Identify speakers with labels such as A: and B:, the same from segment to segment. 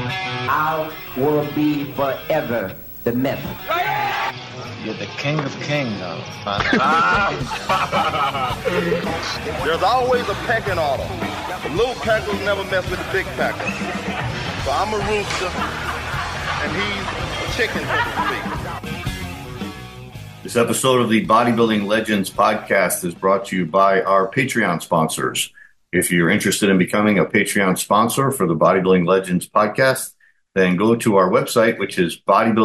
A: I will be forever the myth.
B: You're the king of kings,
C: There's always a pecking order. The little peckers never mess with the big pecker. So I'm a rooster, and he's a chicken, so to speak.
D: This episode of the Bodybuilding Legends podcast is brought to you by our Patreon sponsors. If you're interested in becoming a Patreon sponsor for the Bodybuilding Legends podcast, then go to our website, which is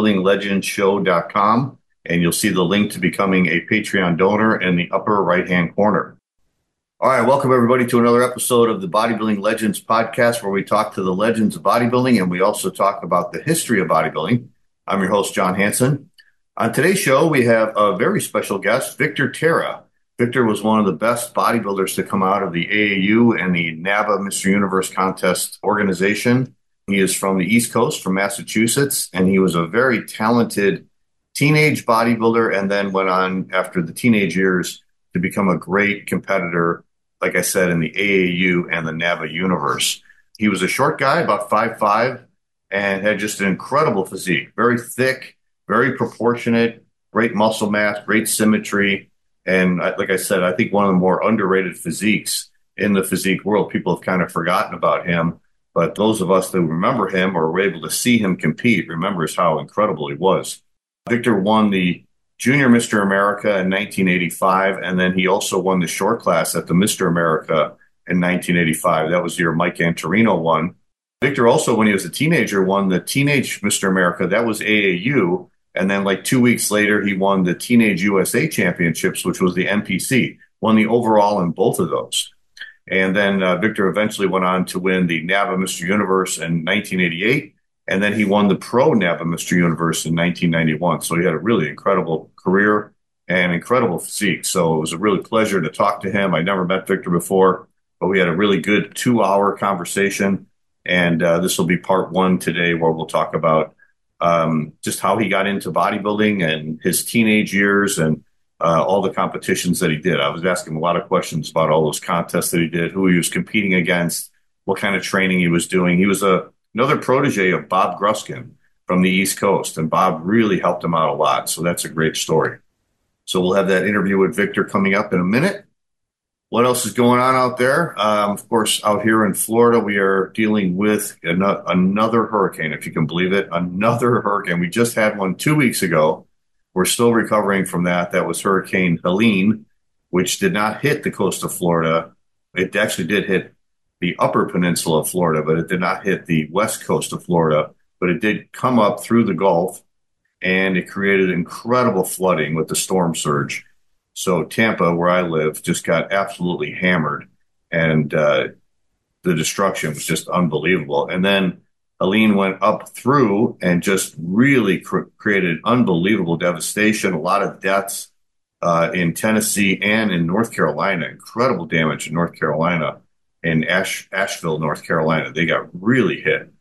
D: bodybuildinglegendshow.com, and you'll see the link to becoming a Patreon donor in the upper right-hand corner. All right, welcome everybody to another episode of the Bodybuilding Legends podcast, where we talk to the legends of bodybuilding, and we also talk about the history of bodybuilding. I'm your host, John Hanson. On today's show, we have a very special guest, Victor Terra. Victor was one of the best bodybuilders to come out of the AAU and the NABBA Mr. Universe contest organization. He is from the East Coast, from Massachusetts, and he was a very talented teenage bodybuilder, and then went on after the teenage years to become a great competitor, like I said, in the AAU and the NABBA universe. He was a short guy, about 5'5", and had just an incredible physique, very thick, very proportionate, great muscle mass, great symmetry. And like I said, I think one of the more underrated physiques in the physique world. People have kind of forgotten about him, but those of us that remember him or were able to see him compete remembers how incredible he was. Victor won the Junior Mr. America in 1985, and then he also won the short class at the Mr. America in 1985. That was the year Mike Antorino won. Victor also, when he was a teenager, won the Teenage Mr. America. That was AAU. And then like 2 weeks later, he won the Teenage USA Championships, which was the NPC, won the overall in both of those. And then Victor eventually went on to win the NABBA Mr. Universe in 1988. And then he won the Pro NABBA Mr. Universe in 1991. So he had a really incredible career and incredible physique. So it was a really pleasure to talk to him. I never met Victor before, but we had a really good 2-hour conversation. And this will be part one today, where we'll talk about just how he got into bodybuilding and his teenage years and all the competitions that he did. I was asking a lot of questions about all those contests that he did, who he was competing against, what kind of training he was doing. He was another protege of Bob Gruskin from the East Coast, and Bob really helped him out a lot. So that's a great story. So we'll have that interview with Victor coming up in a minute. What else is going on out there? Of course, out here in Florida, we are dealing with another hurricane, if you can believe it, another hurricane. We just had one 2 weeks ago. We're still recovering from that. That was Hurricane Helene, which did not hit the coast of Florida. It actually did hit the upper peninsula of Florida, but it did not hit the west coast of Florida. But it did come up through the Gulf, and it created incredible flooding with the storm surge. So Tampa, where I live, just got absolutely hammered, and the destruction was just unbelievable. And then Helene went up through and just really created unbelievable devastation, a lot of deaths in Tennessee and in North Carolina, incredible damage in North Carolina, in Asheville, North Carolina. They got really hit.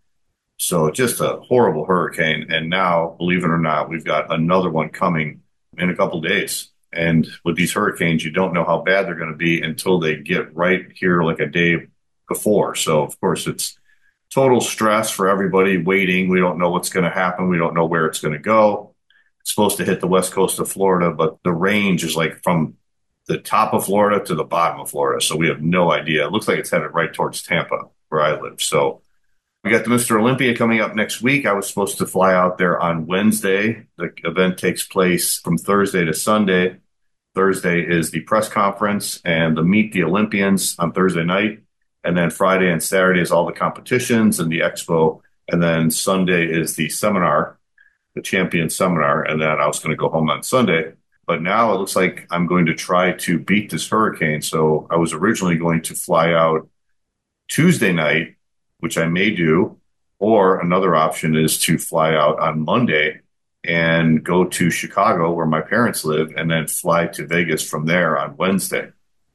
D: So just a horrible hurricane. And now, believe it or not, we've got another one coming in a couple days. And with these hurricanes, you don't know how bad they're going to be until they get right here like a day before. So, of course, it's total stress for everybody waiting. We don't know what's going to happen. We don't know where it's going to go. It's supposed to hit the west coast of Florida, but the range is like from the top of Florida to the bottom of Florida. So we have no idea. It looks like it's headed right towards Tampa, where I live. So we got the Mr. Olympia coming up next week. I was supposed to fly out there on Wednesday. The event takes place from Thursday to Sunday. Thursday is the press conference and the Meet the Olympians on Thursday night. And then Friday and Saturday is all the competitions and the expo. And then Sunday is the seminar, the champion seminar. And then I was going to go home on Sunday. But now it looks like I'm going to try to beat this hurricane. So I was originally going to fly out Tuesday night, which I may do, or another option is to fly out on Monday and go to Chicago, where my parents live, and then fly to Vegas from there on Wednesday.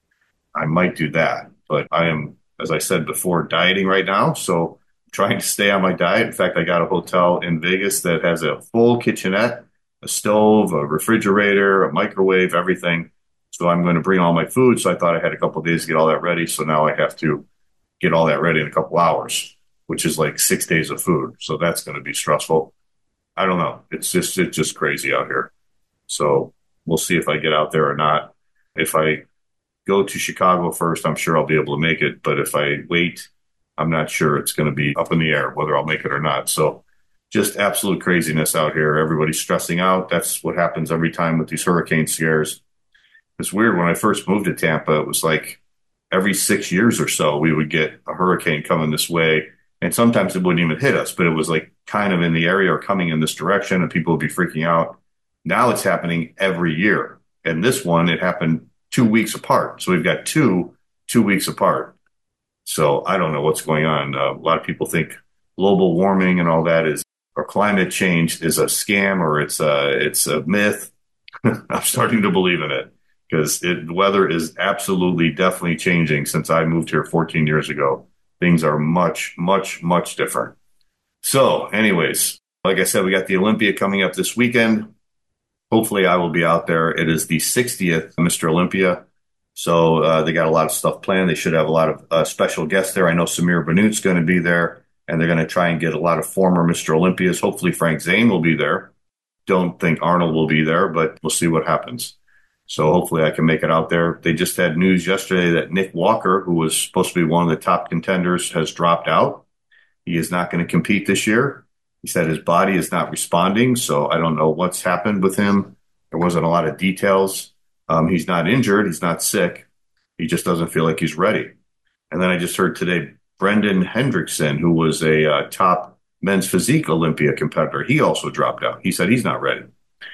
D: I might do that, but I am, as I said before, dieting right now, so I'm trying to stay on my diet. In fact, I got a hotel in Vegas that has a full kitchenette, a stove, a refrigerator, a microwave, everything. So I'm going to bring all my food. So I thought I had a couple of days to get all that ready. So now I have to get all that ready in a couple hours. which is like 6 days of food. So that's going to be stressful. I don't know. It's just crazy out here. So we'll see if I get out there or not. If I go to Chicago first, I'm sure I'll be able to make it. But if I wait, I'm not sure. It's going to be up in the air whether I'll make it or not. So just absolute craziness out here. Everybody's stressing out. That's what happens every time with these hurricane scares. It's weird. When I first moved to Tampa, it was like every 6 years or so, we would get a hurricane coming this way. And sometimes it wouldn't even hit us, but it was like kind of in the area or coming in this direction, and people would be freaking out. Now it's happening every year. And this one, it happened 2 weeks apart. So we've got two weeks apart. So I don't know what's going on. A lot of people think global warming and all that is, or climate change is a scam, or it's a myth. I'm starting to believe in it because the weather is absolutely, definitely changing since I moved here 14 years ago. Things are much, much, much different. So anyways, like I said, we got the Olympia coming up this weekend. Hopefully I will be out there. It is the 60th Mr. Olympia. So they got a lot of stuff planned. They should have a lot of special guests there. I know Samir Bannout's going to be there, and they're going to try and get a lot of former Mr. Olympias. Hopefully Frank Zane will be there. Don't think Arnold will be there, but we'll see what happens. So hopefully I can make it out there. They just had news yesterday that Nick Walker, who was supposed to be one of the top contenders, has dropped out. He is not going to compete this year. He said his body is not responding, so I don't know what's happened with him. There wasn't a lot of details. He's not injured. He's not sick. He just doesn't feel like he's ready. And then I just heard today, Brendan Hendrickson, who was a top men's physique Olympia competitor, he also dropped out. He said he's not ready.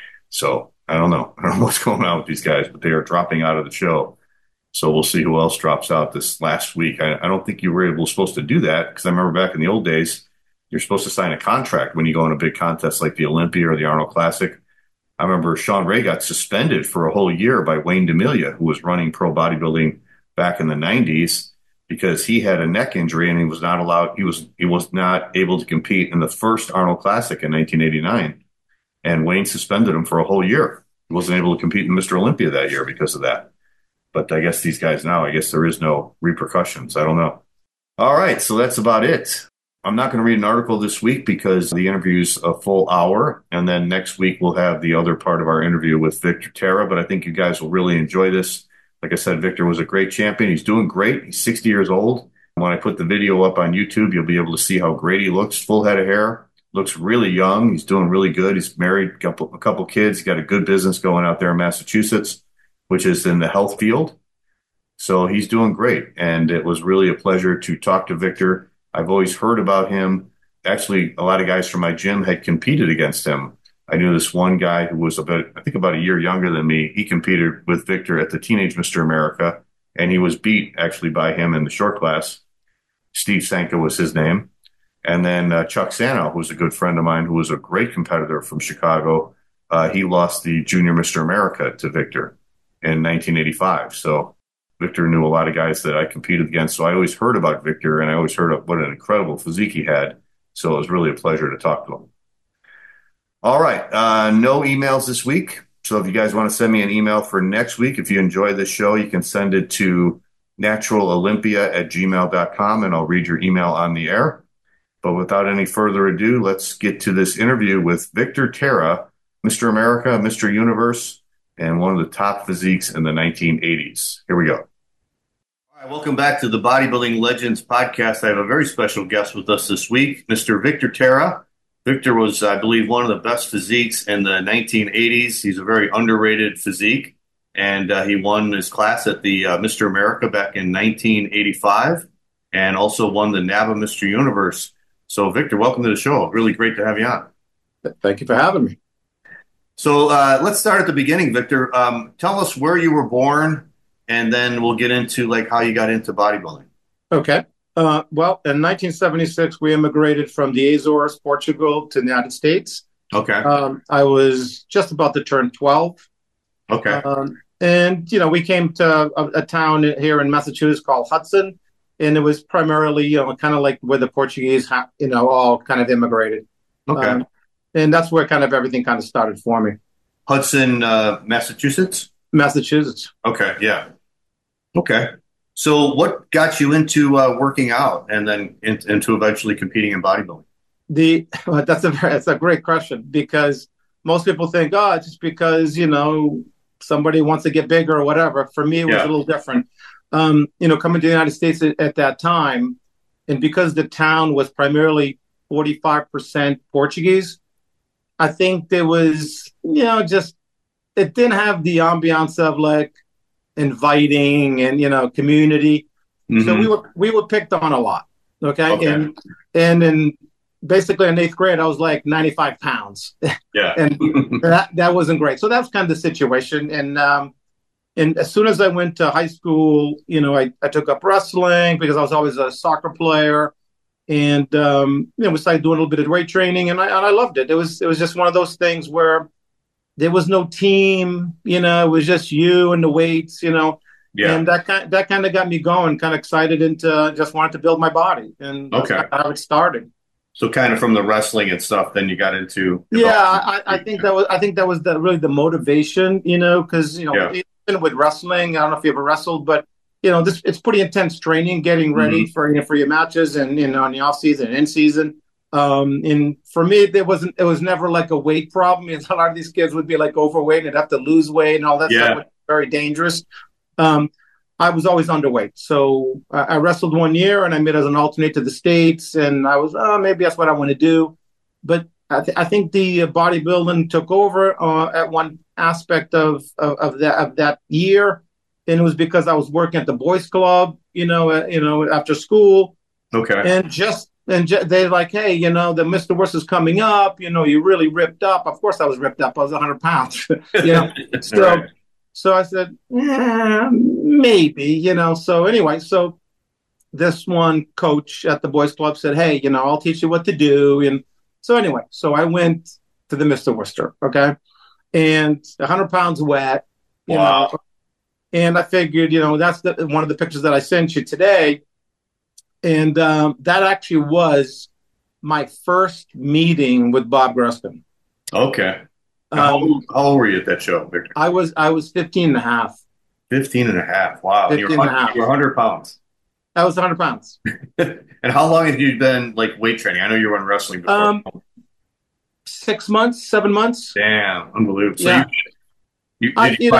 D: So I don't know. I don't know what's going on with these guys, but they are dropping out of the show. So we'll see who else drops out this last week. I don't think you were supposed to do that, because I remember back in the old days, you're supposed to sign a contract when you go in a big contest like the Olympia or the Arnold Classic. I remember Sean Ray got suspended for a whole year by Wayne D'Amelia, who was running pro bodybuilding back in the 90s, because he had a neck injury and he was not allowed. He was not able to compete in the first Arnold Classic in 1989, and Wayne suspended him for a whole year. He wasn't able to compete in Mr. Olympia that year because of that. But I guess these guys now, I guess there is no repercussions. I don't know. All right, so that's about it. I'm not going to read an article this week because the interview's a full hour, and then next week we'll have the other part of our interview with Victor Terra, but I think you guys will really enjoy this. Like I said, Victor was a great champion. He's doing great. He's 60 years old. When I put the video up on YouTube, you'll be able to see how great he looks. Full head of hair. Looks really young. He's doing really good. He's married, a couple kids. He's got a good business going out there in Massachusetts, which is in the health field. So he's doing great. And it was really a pleasure to talk to Victor. I've always heard about him. Actually, a lot of guys from my gym had competed against him. I knew this one guy who was about a year younger than me. He competed with Victor at the Teenage Mr. America, and he was beat actually by him in the short class. Steve Sanka was his name. And then Chuck Sanow, who's a good friend of mine, who was a great competitor from Chicago. He lost the Junior Mr. America to Victor in 1985. So Victor knew a lot of guys that I competed against. So I always heard about Victor, and I always heard of what an incredible physique he had. So it was really a pleasure to talk to him. All right. No emails this week. So if you guys want to send me an email for next week, if you enjoy this show, you can send it to naturalolympia@gmail.com, and I'll read your email on the air. But without any further ado, let's get to this interview with Victor Terra, Mr. America, Mr. Universe, and one of the top physiques in the 1980s. Here we go. All right, welcome back to the Bodybuilding Legends podcast. I have a very special guest with us this week, Mr. Victor Terra. Victor was, I believe, one of the best physiques in the 1980s. He's a very underrated physique, and he won his class at the Mr. America back in 1985, and also won the NABBA Mr. Universe. So, Victor, welcome to the show. Really great to have you on.
E: Thank you for having me.
D: So let's start at the beginning, Victor. Tell us where you were born, and then we'll get into like how you got into bodybuilding.
E: Okay. Well, in 1976, we immigrated from the Azores, Portugal, to the United States.
D: Okay.
E: I was just about to turn 12.
D: Okay.
E: And, we came to a town here in Massachusetts called Hudson, and it was primarily, kind of like where the Portuguese, all kind of immigrated.
D: Okay.
E: And that's where kind of everything kind of started for me.
D: Hudson, Massachusetts?
E: Massachusetts.
D: Okay, yeah. Okay. So what got you into working out and then into eventually competing in bodybuilding?
E: That's a great question, because most people think, oh, it's just because, somebody wants to get bigger or whatever. For me, it was a little different. Coming to the United States at that time, and because the town was primarily 45% Portuguese, I think there was, just, it didn't have the ambiance of like inviting and, community. Mm-hmm. So we were picked on a lot. Okay. And in basically in 8th grade, I was like 95 pounds.
D: Yeah.
E: And that wasn't great. So that was kind of the situation. And as soon as I went to high school, I took up wrestling because I was always a soccer player. And, we started doing a little bit of weight training, and I loved it. It was just one of those things where there was no team, it was just you and the weights, Yeah. And that kind of got me going, kind of excited, into just wanted to build my body. And that's how it started.
D: So kind of from the wrestling and stuff, then you got into.
E: I think that was really the motivation, because, even with wrestling, I don't know if you ever wrestled, but it's pretty intense training, getting ready for your matches, and in the off season and in season. And for me, it was never like a weight problem. A lot of these kids would be like overweight and have to lose weight and all that stuff. Was very dangerous. I was always underweight, so I wrestled 1 year, and I made as an alternate to the States, and I was maybe that's what I want to do. But I think the bodybuilding took over at one aspect of that year. And it was because I was working at the boys club, after school. Okay. And they're like, hey, the Mr. Worst is coming up. You're really ripped up. Of course I was ripped up. I was 100 pounds. So I said, maybe, So anyway, so this one coach at the boys club said, hey, I'll teach you what to do. And so anyway, so I went to the Mr. Worcester. Okay. And 100 pounds wet,
D: wow.
E: And I figured, that's one of the pictures that I sent you today. And that actually was my first meeting with Bob Gruskin.
D: Okay. How old were you at that show, Victor?
E: I was 15 and a half.
D: 15 and a half. Wow.
E: 15 and a half.
D: You were 100 pounds.
E: I was 100 pounds.
D: And how long have you been like weight training? I know you were in wrestling before.
E: 6 months, 7 months.
D: Damn. Unbelievable. So
E: yeah.
D: you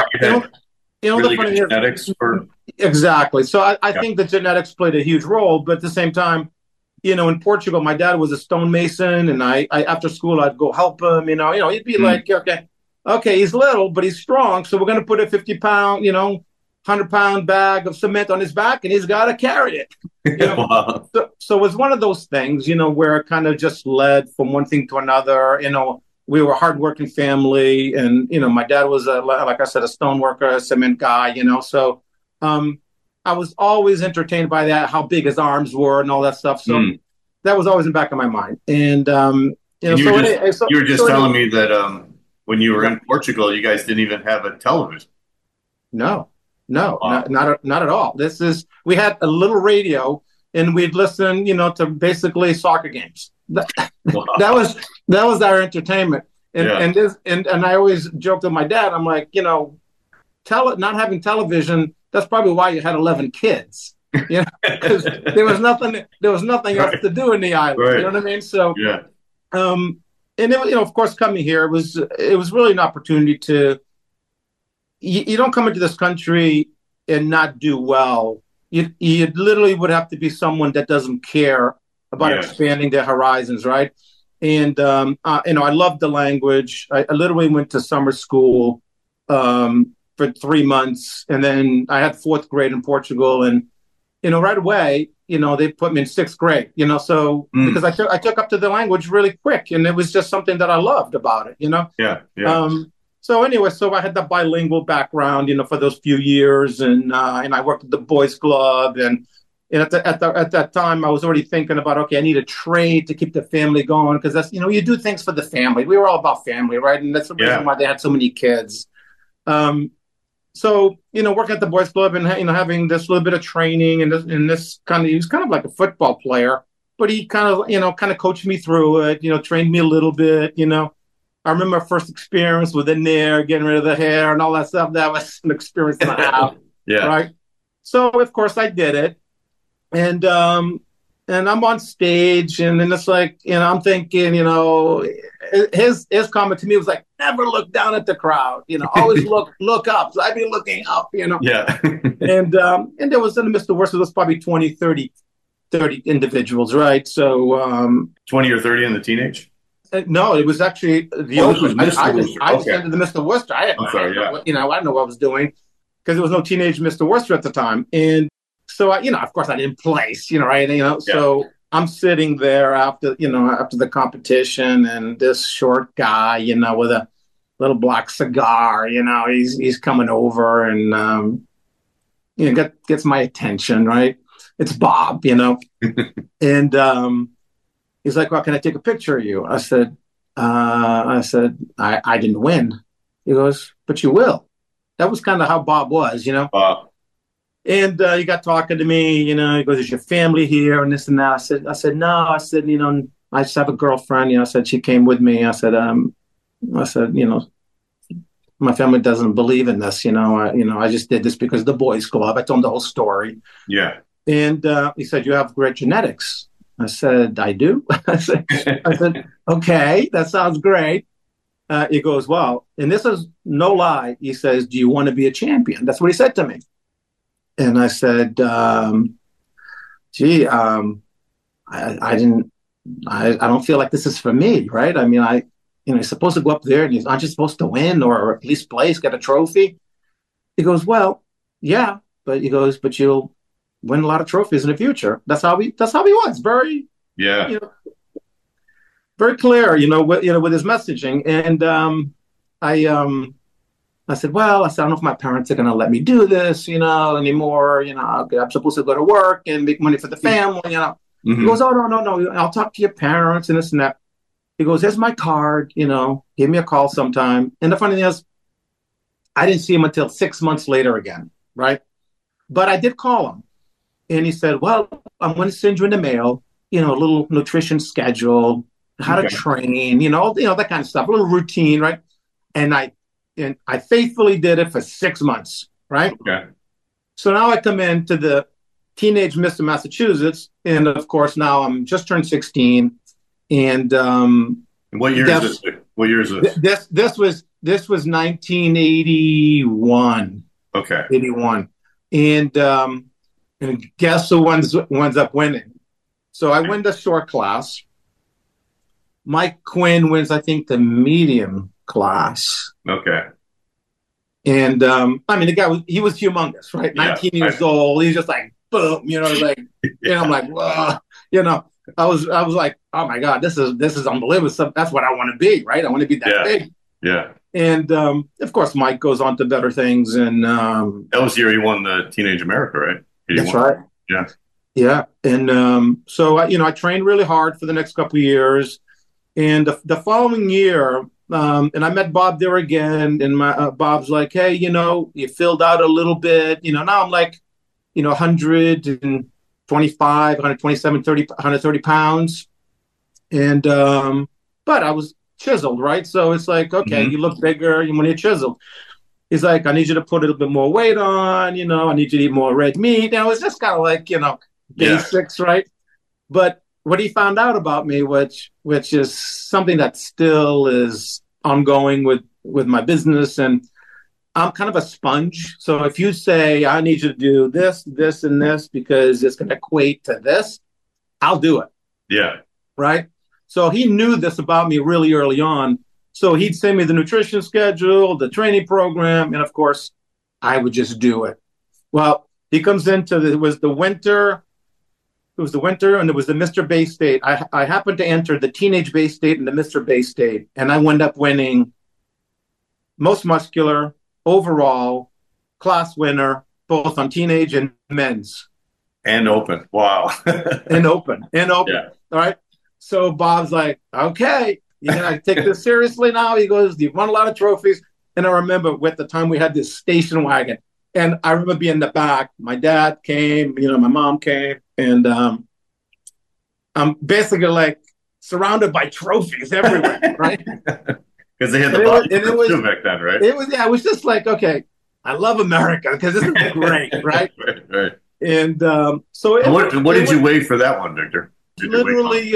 D: really good genetics for...
E: Exactly. So I think the genetics played a huge role, but at the same time, in Portugal, my dad was a stonemason, and I after school I'd go help him. He'd be like, okay, he's little, but he's strong, so we're going to put a 50-pound, 100-pound bag of cement on his back, and he's got to carry it.
D: Wow.
E: So it was one of those things, where it kind of just led from one thing to another. We were a hardworking family, and my dad was like I said, a stone worker, a cement guy. So I was always entertained by that, how big his arms were and all that stuff. So that was always in the back of my mind. And you were just
D: telling me that when you were in Portugal, you guys didn't even have a television.
E: No, wow. not at all. We had a little radio, and we'd listen, to basically soccer games. That was our entertainment. And I always joked with my dad. I'm like, not having television, that's probably why you had 11 kids. Because there was nothing else to do in the island. Right. You know what I mean? So and it, of course, coming here, it was really an opportunity to. You don't come into this country and not do well. You literally would have to be someone that doesn't care about expanding their horizons, right? And I loved the language. I literally went to summer school for 3 months, and then I had 4th grade in Portugal, and right away, they put me in 6th grade. So because I took up to the language really quick, and it was just something that I loved about it. So anyway, so I had the bilingual background, for those few years, and I worked at the boys club, and at that time, I was already thinking about, okay, I need a trade to keep the family going, because that's, you do things for the family. We were all about family, right? And that's the reason why they had so many kids. So, working at the boys club and, having this little bit of training and this kind of, he was kind of like a football player, but he kind of coached me through it, trained me a little bit, I remember my first experience within there, getting rid of the hair and all that stuff. That was an experience and a half. Right. So of course I did it, and I'm on stage, and then it's like, I'm thinking, his comment to me was like, never look down at the crowd, always look up. So I'd be looking up,
D: Yeah.
E: and there was in the Mr. Worcester, there was probably 20, 30 individuals, right? So
D: 20 or 30 in the teenage?
E: No, it was actually the
D: open.
E: I just entered the Mr. Worcester. I didn't know what I was doing, because there was no teenage Mr. Worcester at the time. And so of course I didn't place, right? So I'm sitting there after the competition, and this short guy, with a little black cigar, he's coming over and, gets my attention, right? It's Bob, and, he's like, well, can I take a picture of you? I said, I didn't win. He goes, but you will. That was kind of how Bob was, And he got talking to me, he goes, is your family here and this and that? I said, no. I said, I just have a girlfriend. I said, she came with me. I said, my family doesn't believe in this. I just did this because of the boys club. I told him the whole story.
D: Yeah.
E: And he said, you have great genetics. I said, I do. I said, okay, that sounds great. He goes, well, and this is no lie. He says, do you want to be a champion? That's what he said to me. And I said, I don't feel like this is for me, right? I mean, he's supposed to go up there and aren't you supposed to win or at least place, get a trophy? He goes, well, yeah, but you'll win a lot of trophies in the future. That's how he was. Very, very clear, with his messaging. And I said, I don't know if my parents are going to let me do this, anymore. I'm supposed to go to work and make money for the family.
D: Mm-hmm.
E: He goes, oh, no. I'll talk to your parents and this and that. He goes, here's my card, give me a call sometime. And the funny thing is, I didn't see him until 6 months later again, right? But I did call him. And he said, well, I'm going to send you in the mail, a little nutrition schedule, how to train, that kind of stuff, a little routine, right? And I faithfully did it for 6 months, right?
D: Okay. So
E: now I come into the teenage Mr. Massachusetts, and of course now I'm just turned 16. And
D: what year is this? What year is this?
E: This was 1981.
D: Okay.
E: 81. And guess who winds up winning? So I win the short class. Mike Quinn wins, I think, the medium class.
D: Okay.
E: And the guy he was humongous, right? 19 years old. He's just like boom, I'm like, whoa, I was like, oh my God, this is unbelievable. So that's what I want to be, right? I want to be that big.
D: Yeah.
E: And of course, Mike goes on to better things. And
D: that was the year he won the Teenage America, right? 81.
E: That's right.
D: Yeah.
E: Yeah. And so I trained really hard for the next couple of years. And the following year, and I met Bob there again. And Bob's like, hey, you filled out a little bit. Now I'm like, 125, 127, 130 pounds. And but I was chiseled, right? So it's like, okay, you look bigger when you're chiseled. He's like, I need you to put a little bit more weight on, I need you to eat more red meat. It's just kind of like, basics, right? But what he found out about me, which is something that still is ongoing with my business, and I'm kind of a sponge. So if you say, I need you to do this, this, and this, because it's going to equate to this, I'll do it.
D: Yeah.
E: Right? So he knew this about me really early on. So he'd send me the nutrition schedule, the training program, and of course, I would just do it. Well, he comes into it was the winter, and it was the Mr. Bay State. I happened to enter the Teenage Bay State and the Mr. Bay State, and I wound up winning most muscular, overall, class winner, both on teenage and men's.
D: And open. Wow.
E: and open. Yeah. All right. So Bob's like, okay, you're going to take this seriously now? He goes, you've won a lot of trophies. And I remember at the time we had this station wagon. And I remember being in the back. My dad came, my mom came. And I'm basically like surrounded by trophies everywhere, right?
D: Because they had the body too back then, right?
E: It was just like, okay, I love America because this is great, right?
D: Right.
E: And
D: What did you weigh for that one, Victor?
E: Literally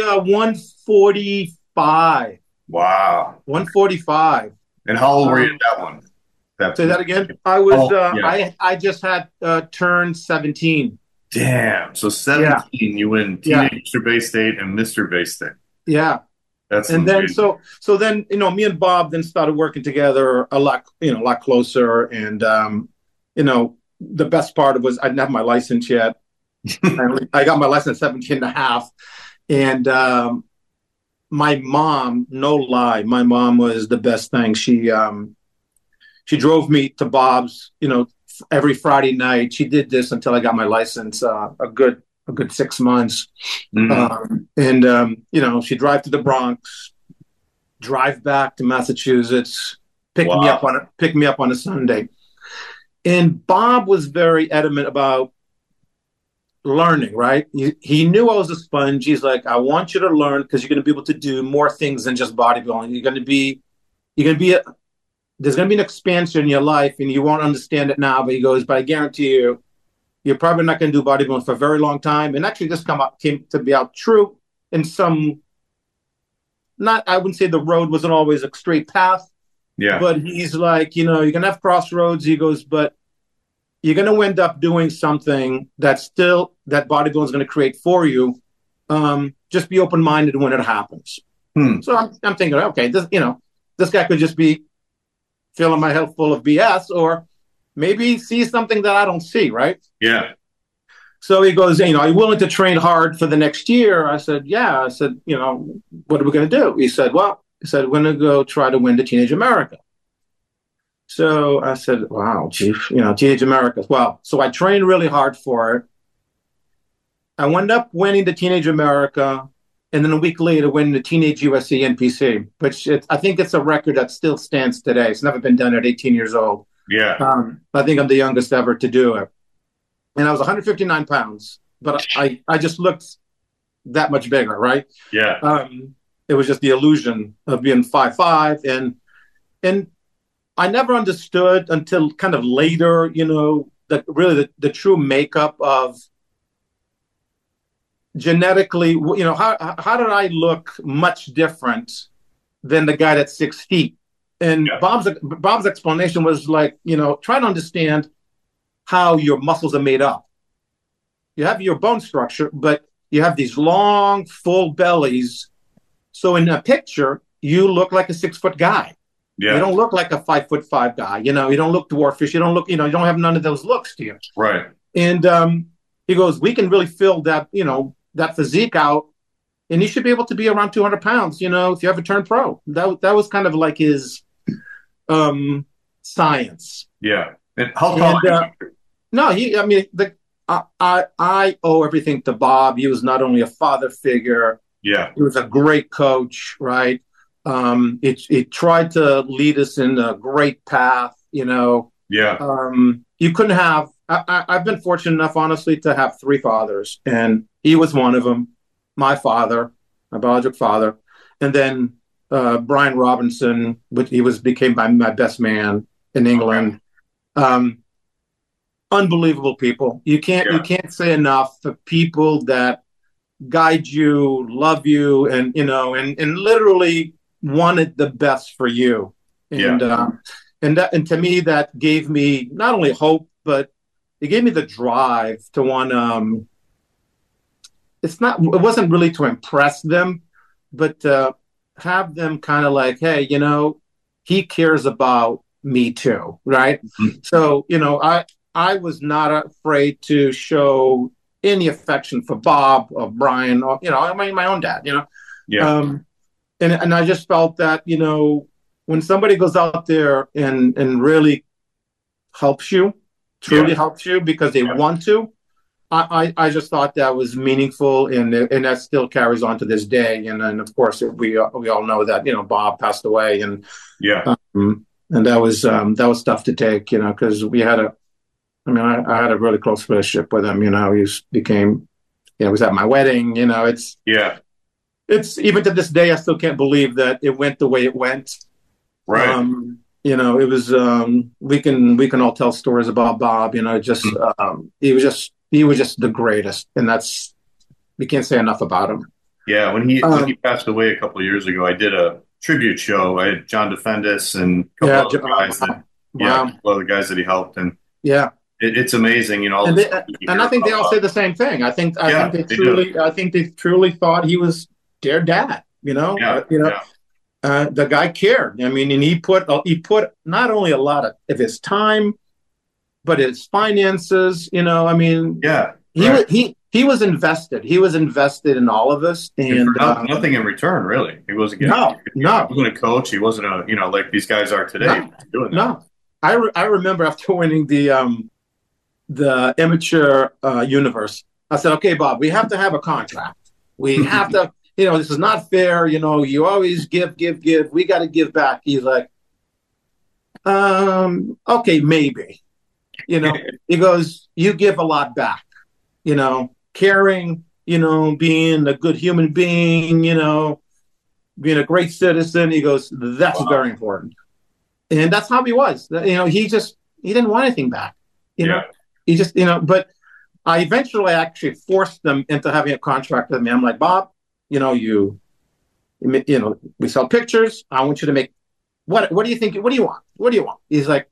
E: 145.
D: Wow.
E: 145.
D: And how old were you at that one?
E: Say that again. I was. I just had turned 17.
D: Damn. So 17, you win Teenage Bay State and Mr. Bay State.
E: Yeah.
D: That's
E: and
D: amazing.
E: then so then me and Bob then started working together a lot closer. And the best part was I didn't have my license yet. I got my license at 17 and a half. And my mom, no lie, my mom was the best thing. She drove me to Bob's, every Friday night. She did this until I got my license, a good 6 months.
D: Mm-hmm.
E: She'd drive to the Bronx, drive back to Massachusetts, pick me up on a Sunday. And Bob was very adamant about learning, right? He knew I was a sponge. He's like, I want you to learn because you're going to be able to do more things than just bodybuilding. There's going to be an expansion in your life and you won't understand it now, but he goes, but I guarantee you, you're probably not going to do bodybuilding for a very long time. And actually this came to be out true in some, I wouldn't say the road wasn't always a straight path.
D: Yeah.
E: But he's like, you're going to have crossroads. He goes, but you're going to end up doing something that bodybuilding is going to create for you. Just be open-minded when it happens. So I'm thinking, okay, this guy could just be filling my head full of BS, or maybe see something that I don't see, right?
D: Yeah.
E: So he goes, are you willing to train hard for the next year? I said, yeah. I said, what are we going to do? He said, we're going to go try to win the Teenage America. So I said, wow, Chief, Teenage America. Well, so I trained really hard for it. I wound up winning the Teenage America, and then a week later winning the Teenage USA NPC, which I think it's a record that still stands today. It's never been done at 18 years old.
D: Yeah.
E: I think I'm the youngest ever to do it. And I was 159 pounds, but I just looked that much bigger, right?
D: Yeah.
E: It was just the illusion of being 5'5", and I never understood until kind of later, the true makeup of genetically, how did I look much different than the guy that's 6 feet? And Bob's explanation was like, try to understand how your muscles are made up. You have your bone structure, but you have these long, full bellies. So in a picture, you look like a 6 foot guy.
D: Yeah.
E: You don't look like a 5'5" guy. You don't look dwarfish. You don't look, you don't have none of those looks to you.
D: Right.
E: And he goes, we can really fill that, that physique out. And you should be able to be around 200 pounds, if you ever turn pro. That was kind of like his science.
D: Yeah. And how tall are you?
E: No, I owe everything to Bob. He was not only a father figure.
D: Yeah.
E: He was a great coach, right? It tried to lead us in a great path, Yeah. You couldn't have. I've been fortunate enough, honestly, to have 3 fathers, and he was one of them. My father, my biological father, and then Brian Robinson, which became my best man in England. Okay. Unbelievable people. You can't say enough for people that guide you, love you, and and literally wanted the best for you. And and to me, that gave me not only hope, but it gave me the drive to want. It wasn't really to impress them, but to have them kind of like, hey, he cares about me too, right? Mm-hmm. So I was not afraid to show any affection for Bob or Brian or my own dad,
D: Yeah.
E: And I just felt that, when somebody goes out there and really helps you, truly helps you because they want to, I just thought that was meaningful, and that still carries on to this day. And of course, we all know that, Bob passed away, and and that was tough to take, because we had I had a really close relationship with him. He was at my wedding. It's even to this day, I still can't believe that it went the way it went.
D: Right.
E: You know, it was we can all tell stories about Bob. You know, just he was just the greatest, and we can't say enough about him.
D: Yeah, when he passed away a couple of years ago, I did a tribute show. I had John DeFendis and a couple other guys a couple other guys that he helped, and it's amazing, you know.
E: And I think they all say the same thing. I think they truly thought he was their dad. You know, the guy cared. I mean, and he put not only a lot of his time, but his finances. You know, I mean, he was invested. He was invested in all of us, and
D: nothing in return, really. He wasn't getting he wasn't a coach. He wasn't a like these guys are today.
E: I remember after winning the amateur universe, I said, "Okay, Bob, we have to have a contract. We have to." You know, this is not fair. You know, you always give. We got to give back. He's like, okay, maybe. You know, he goes, you give a lot back. You know, caring. You know, being a good human being. You know, being a great citizen. He goes, that's very important. And that's how he was. You know, he didn't want anything back. You know, he just, you know. But I eventually actually forced them into having a contract with me. I'm like, Bob. You know, we sell pictures. I want you to make what do you think? What do you want? What do you want? He's like,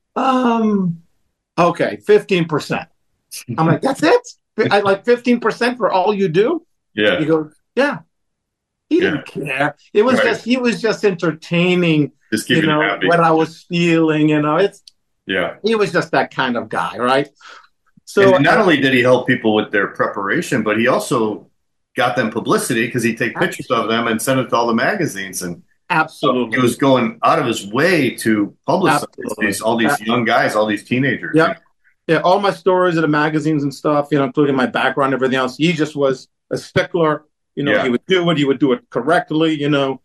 E: okay, 15%. I'm like, that's it? I like 15% for all you do?
D: Yeah.
E: He goes, yeah. He didn't care. It was he was just entertaining,
D: just keeping happy.
E: What I was feeling, you know. He was just that kind of guy, right? So
D: and not only did he help people with their preparation, but he also got them publicity because he'd take pictures of them and send it to all the magazines. And
E: absolutely,
D: he was going out of his way to publicize all these young guys, all these teenagers.
E: Yeah, all my stories in the magazines and stuff, you know, including my background and everything else. He just was a stickler. You know, he would do it. He would do it correctly. You know,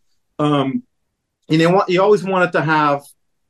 E: he always wanted to have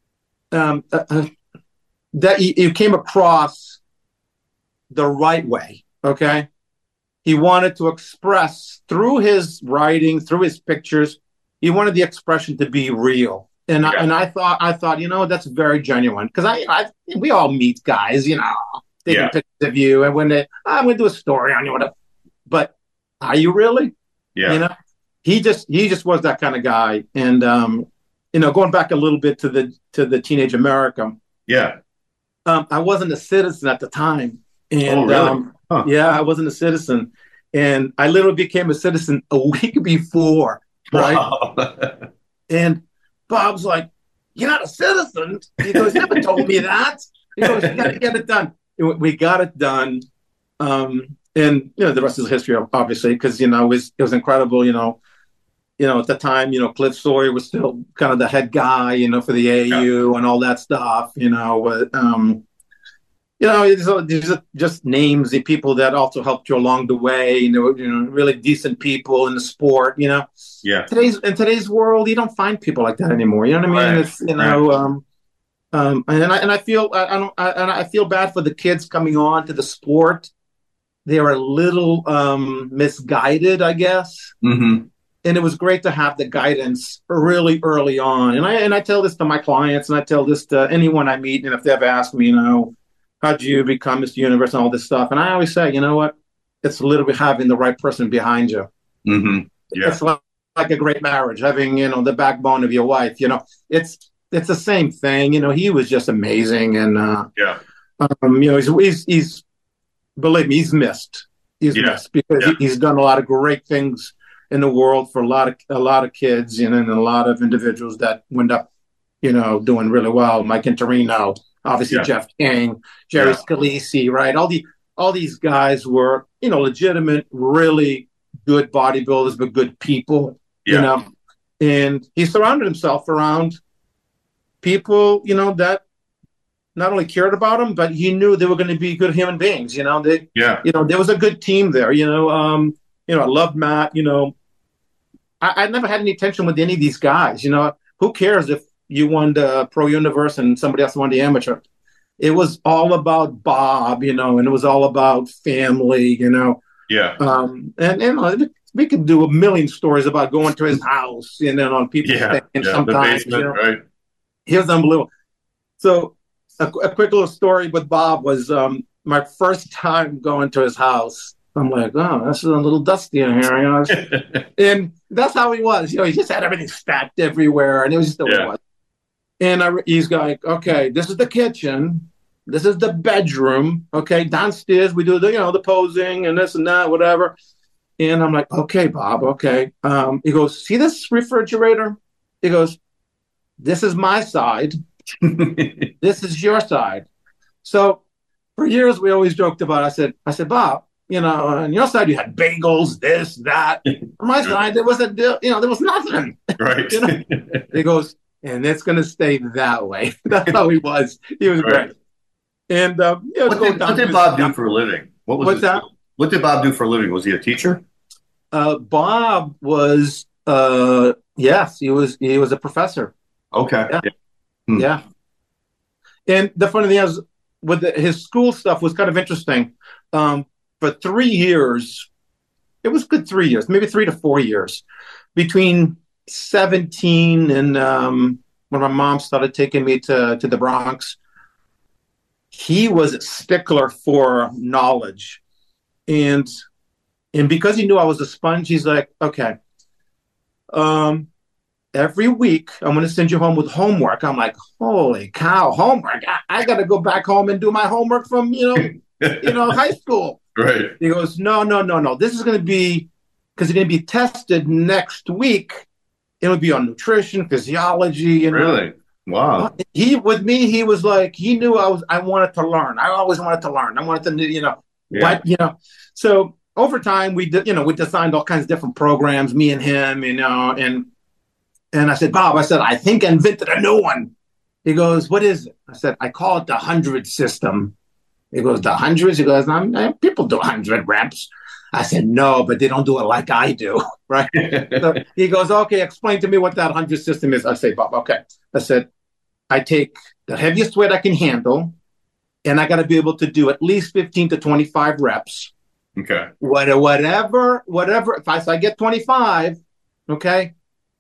E: that you came across the right way. Okay. He wanted to express through his writing, through his pictures. He wanted the expression to be real, and I thought, you know, that's very genuine because we all meet guys, you know, taking pictures of you, and when I'm going to do a story on you, whatever. But are you really? Yeah. You know, he just was that kind of guy, and you know, going back a little bit to the teenage America.
D: Yeah.
E: I wasn't a citizen at the time, and
D: really?
E: I wasn't a citizen, and I literally became a citizen a week before, right? Wow. And Bob's like, "You're not a citizen." He goes, "You never told me that." He goes, "You got to get it done." We got it done, and you know, the rest is history, obviously, because you know it was incredible. You know, at the time, you know, Cliff Sawyer was still kind of the head guy, you know, for the AAU and all that stuff. You know, these are just names of people that also helped you along the way. You know, really decent people in the sport. You know, in today's world, you don't find people like that anymore. You know what I mean? Right. It's and I feel bad for the kids coming on to the sport. They are a little misguided, I guess.
D: Mm-hmm.
E: And it was great to have the guidance really early on. And I tell this to my clients, and I tell this to anyone I meet, and if they ever ask me, you know, how'd you become Mr. Universe and all this stuff? And I always say, you know what? It's a little bit having the right person behind you.
D: Mm-hmm. Yeah.
E: It's like a great marriage, having, you know, the backbone of your wife. You know, it's the same thing. You know, he was just amazing. And, you know, he's believe me, he's missed. He's missed because he's done a lot of great things in the world for a lot of kids, you know, and a lot of individuals that wind up, you know, doing really well. Mike Interino, obviously Jeff King, Jerry Scalisi, right? All these guys were, you know, legitimate, really good bodybuilders, but good people, you know. And he surrounded himself around people, you know, that not only cared about him, but he knew they were going to be good human beings. You know, you know, there was a good team there. You know, I loved Matt. You know, I never had any tension with any of these guys. You know, who cares if you won the Pro Universe and somebody else won the Amateur? It was all about Bob, you know, and it was all about family, you know.
D: Yeah.
E: And you know, we could do a million stories about going to his house, you know, on people's things sometimes.
D: The basement,
E: you know?
D: right?
E: He was unbelievable. So a quick little story with Bob was my first time going to his house. I'm like, oh, this is a little dusty in here, you know. And that's how he was. You know, he just had everything stacked everywhere, and it was just the way it was. And he's like, okay, this is the kitchen. This is the bedroom. Okay, downstairs we do the posing and this and that, whatever. And I'm like, okay, Bob, okay. He goes, see this refrigerator? He goes, this is my side. This is your side. So for years we always joked about it. I said, Bob, you know, on your side you had bagels, this, that. On my side there was there was nothing.
D: Right.
E: You know? He goes, and it's going to stay that way. That's how he was. He was great. And
D: what did Bob do for a living?
E: What's that?
D: What did Bob do for a living? Was he a teacher?
E: Bob was yes, he was a professor.
D: Okay.
E: Yeah. And the funny thing is, with his school stuff was kind of interesting. For 3 years, it was good 3 years, maybe 3 to 4 years, between 17 and when my mom started taking me to the Bronx. He was a stickler for knowledge. And because he knew I was a sponge, he's like, okay, every week I'm going to send you home with homework. I'm like, holy cow, homework. I got to go back home and do my homework from, high school.
D: Right.
E: He goes, no. This is going to be, because it's going to be tested next week. It would be on nutrition, physiology. And
D: really? Wow.
E: He was like, he knew I wanted to learn. I always wanted to learn. I wanted to, so over time we designed all kinds of different programs, me and him, and I said, Bob, I think I invented a new one. He goes, what is it? I said, I call it the 100 system. He goes, the hundreds? He goes, people do 100 reps. I said, no, but they don't do it like I do, right? So he goes, okay, explain to me what that 100 system is. I say, Bob, okay. I said, I take the heaviest weight I can handle, and I got to be able to do at least 15 to 25 reps.
D: Okay.
E: Whatever. If I get 25, okay,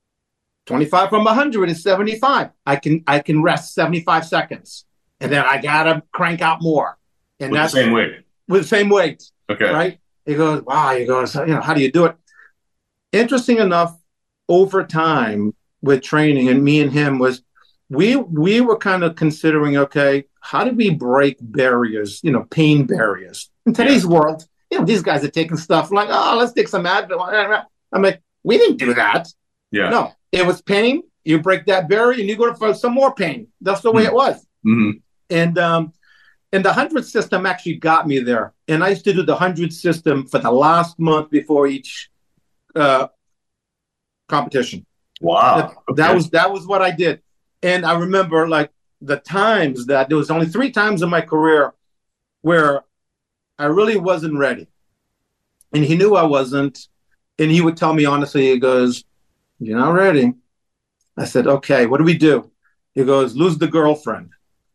E: 25 from 100 is 75. I can rest 75 seconds, and then I got to crank out more. And
D: with
E: that's
D: the same weight.
E: With the same weight.
D: Okay.
E: Right? He goes, wow. He goes, how do you do it? Interesting enough, over time with training, and me and him was, we were kind of considering, okay, how do we break barriers, pain barriers? In today's world, these guys are taking stuff like, oh, let's take some Advil. I'm like, we didn't do that.
D: Yeah.
E: No, it was pain. You break that barrier and you go for some more pain. That's the way it was.
D: Mm-hmm.
E: And the 100 system actually got me there. And I used to do the 100 system for the last month before each competition.
D: Wow.
E: That was what I did. And I remember like the times that there was only 3 times in my career where I really wasn't ready. And he knew I wasn't. And he would tell me honestly, he goes, you're not ready. I said, okay, what do we do? He goes, lose the girlfriend.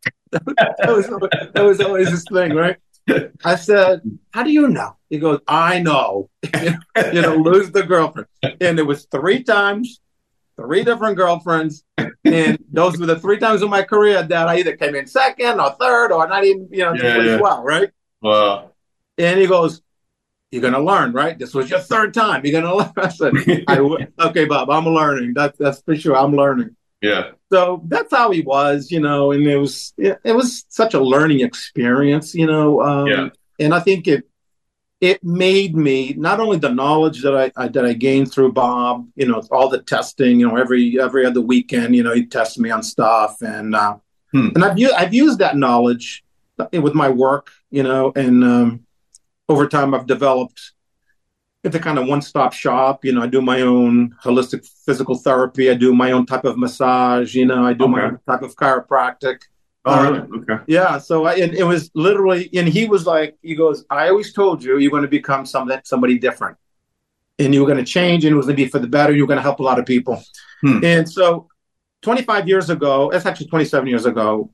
E: that was always this thing, right? I said, how do you know? He goes, I know. Lose the girlfriend. And it was 3 times, 3 different girlfriends. And those were the 3 times in my career that I either came in second or third or not even, well, right?
D: Wow.
E: And he goes, you're going to learn, right? This was your 3rd time. You're going to learn. I said, okay, Bob, I'm learning. That's for sure. I'm learning.
D: Yeah.
E: So that's how he was, and it was such a learning experience, and I think it made me, not only the knowledge that I gained through Bob, all the testing, every other weekend, he'd test me on stuff, and I've used that knowledge with my work, and over time I've developed it's a kind of one-stop shop. I do my own holistic physical therapy. I do my own type of massage. I do my own type of chiropractic.
D: Oh, really? Okay.
E: Yeah. So it was literally, and he was like, he goes, I always told you, you're going to become somebody different, and you were going to change, and it was going to be for the better. You're going to help a lot of people. And so 25 years ago, it's actually 27 years ago,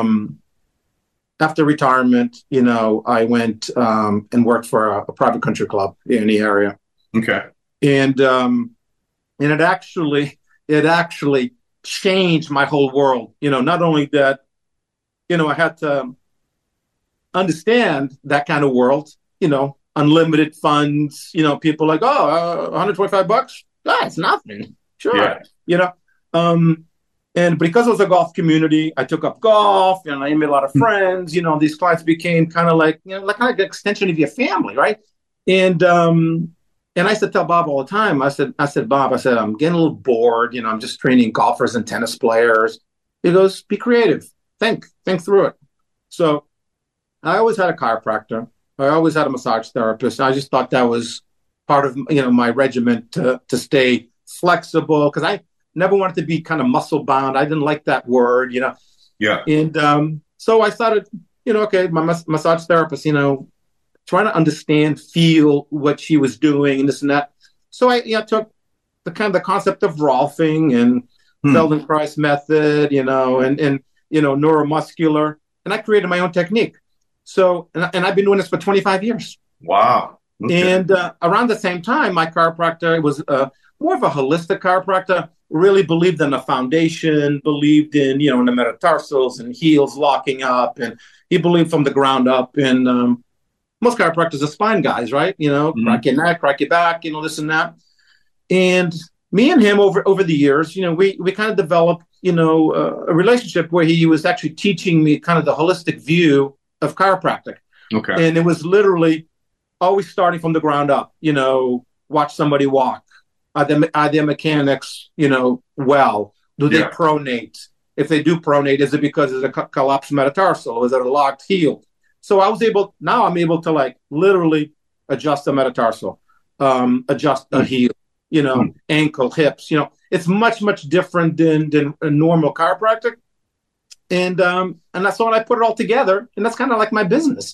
E: after retirement, I went and worked for a private country club in the area.
D: Okay.
E: And it actually changed my whole world. Not only that, I had to understand that kind of world, unlimited funds, people like, oh, $125. It's nothing. Sure.
D: Yeah.
E: And because it was a golf community, I took up golf and I made a lot of friends. These clients became kind of like, like kind of an extension of your family, right? And I used to tell Bob all the time, I said, Bob, I'm getting a little bored. I'm just training golfers and tennis players. He goes, be creative. Think through it. So I always had a chiropractor. I always had a massage therapist. I just thought that was part of, my regiment to stay flexible, because I never wanted to be kind of muscle bound. I didn't like that word,
D: Yeah.
E: And so I started, okay, my massage therapist, trying to understand, feel what she was doing and this and that. So I took the concept of Rolfing and Feldenkrais method, and neuromuscular, and I created my own technique. So, and I've been doing this for 25 years.
D: Wow. Okay.
E: And around the same time, my chiropractor was more of a holistic chiropractor, really believed in the foundation, believed in, in the metatarsals and heels locking up. And he believed from the ground up. And most chiropractors are spine guys, right? Crack your neck, crack your back, this and that. And me and him over the years, we kind of developed, a relationship where he was actually teaching me kind of the holistic view of chiropractic.
D: Okay.
E: And it was literally always starting from the ground up, watch somebody walk. Are their mechanics, well? Do they pronate? If they do pronate, is it because it's a collapsed metatarsal? Is it a locked heel? So I'm able to like literally adjust the metatarsal, adjust a heel, ankle, hips, it's much, much different than a normal chiropractic. And that's when I put it all together. And that's kind of like my business.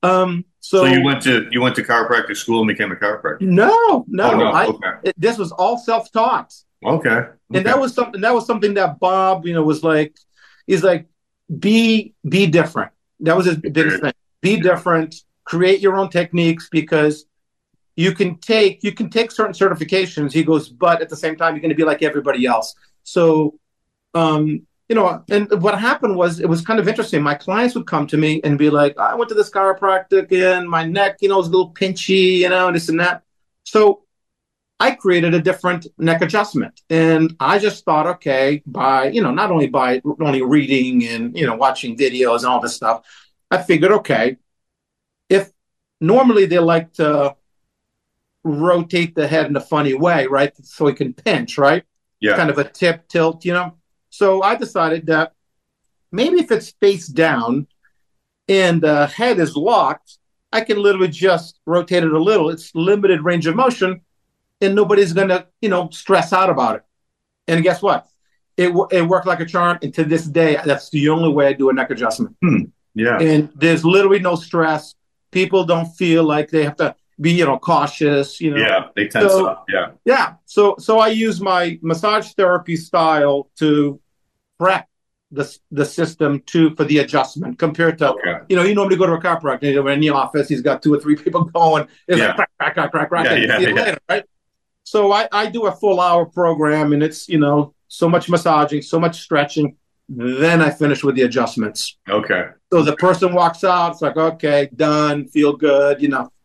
E: So
D: you went to chiropractic school and became a chiropractor?
E: No.
D: Okay.
E: This was all self-taught.
D: Okay.
E: And that was something that Bob, was like, he's like, be different. That was his biggest thing. Be different, create your own techniques, because you can take certain certifications. He goes, but at the same time, you're going to be like everybody else. So, and what happened was, it was kind of interesting. My clients would come to me and be like, I went to this chiropractic and my neck, was a little pinchy, this and that. So I created a different neck adjustment. And I just thought, okay, by, not only by only reading and, watching videos and all this stuff, I figured, okay, if normally they like to rotate the head in a funny way, right? So it can pinch, right?
D: Yeah.
E: Kind of a tip tilt, So I decided that maybe if it's face down and the head is locked, I can literally just rotate it a little. It's limited range of motion, and nobody's going to, stress out about it. And guess what? It worked like a charm. And to this day, that's the only way I do a neck adjustment.
D: Yeah.
E: And there's literally no stress. People don't feel like they have to be, cautious,
D: Yeah, they tense up. Yeah.
E: Yeah. So I use my massage therapy style to prep the system for the adjustment, compared to, you normally go to a chiropractor, in the office, he's got 2 or 3 people going, it's like crack, later, right? So I do a full hour program, and it's, so much massaging, so much stretching. Then I finish with the adjustments.
D: Okay.
E: So the person walks out, it's like, okay, done, feel good,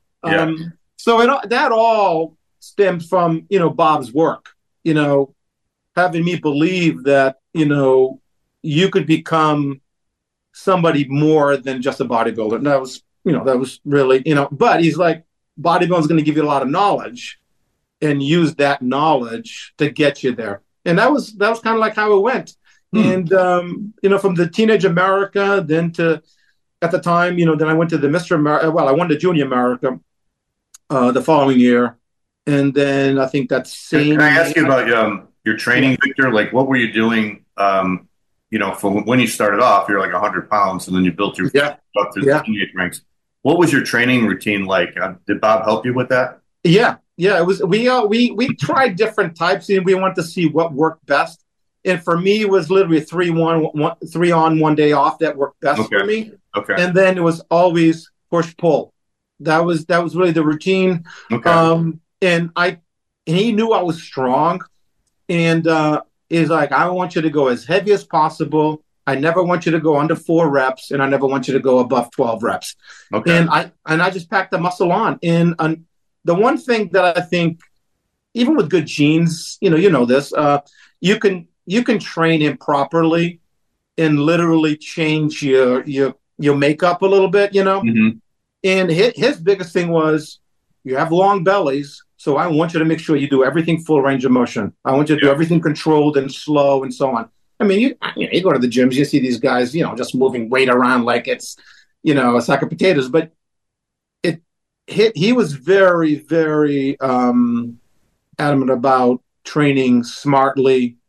E: So that all stemmed from, Bob's work, having me believe that, you could become somebody more than just a bodybuilder. And that was really, but he's like, bodybuilding is going to give you a lot of knowledge, and use that knowledge to get you there. And that was kind of like how it went. And, from the Teenage America, then to, at the time, then I went to the Mr. America. Well, I won the Junior America the following year. And then I think that's same.
D: Can I ask you about your training, Victor? Like, what were you doing, from when you started off, you're like 100 pounds, and then you built your up to the teenage ranks. What was your training routine like? Did Bob help you with that?
E: Yeah. It was, we tried different types, and we wanted to see what worked best. And for me, it was literally 3 on, 1 day off that worked best for me.
D: Okay.
E: And then it was always push pull. That was really the routine.
D: Okay.
E: And he knew I was strong, and is like, I want you to go as heavy as possible. I never want you to go under 4 reps, and I never want you to go above 12 reps.
D: Okay.
E: And I just packed the muscle on. And the one thing that I think, even with good genes, you know this, you can train him properly and literally change your makeup a little bit,
D: Mm-hmm.
E: And his biggest thing was, you have long bellies, so I want you to make sure you do everything full range of motion. I want you to do everything controlled and slow and so on. I mean, you go to the gyms, you see these guys, just moving weight around like it's, a sack of potatoes. But he was very, very adamant about training smartly,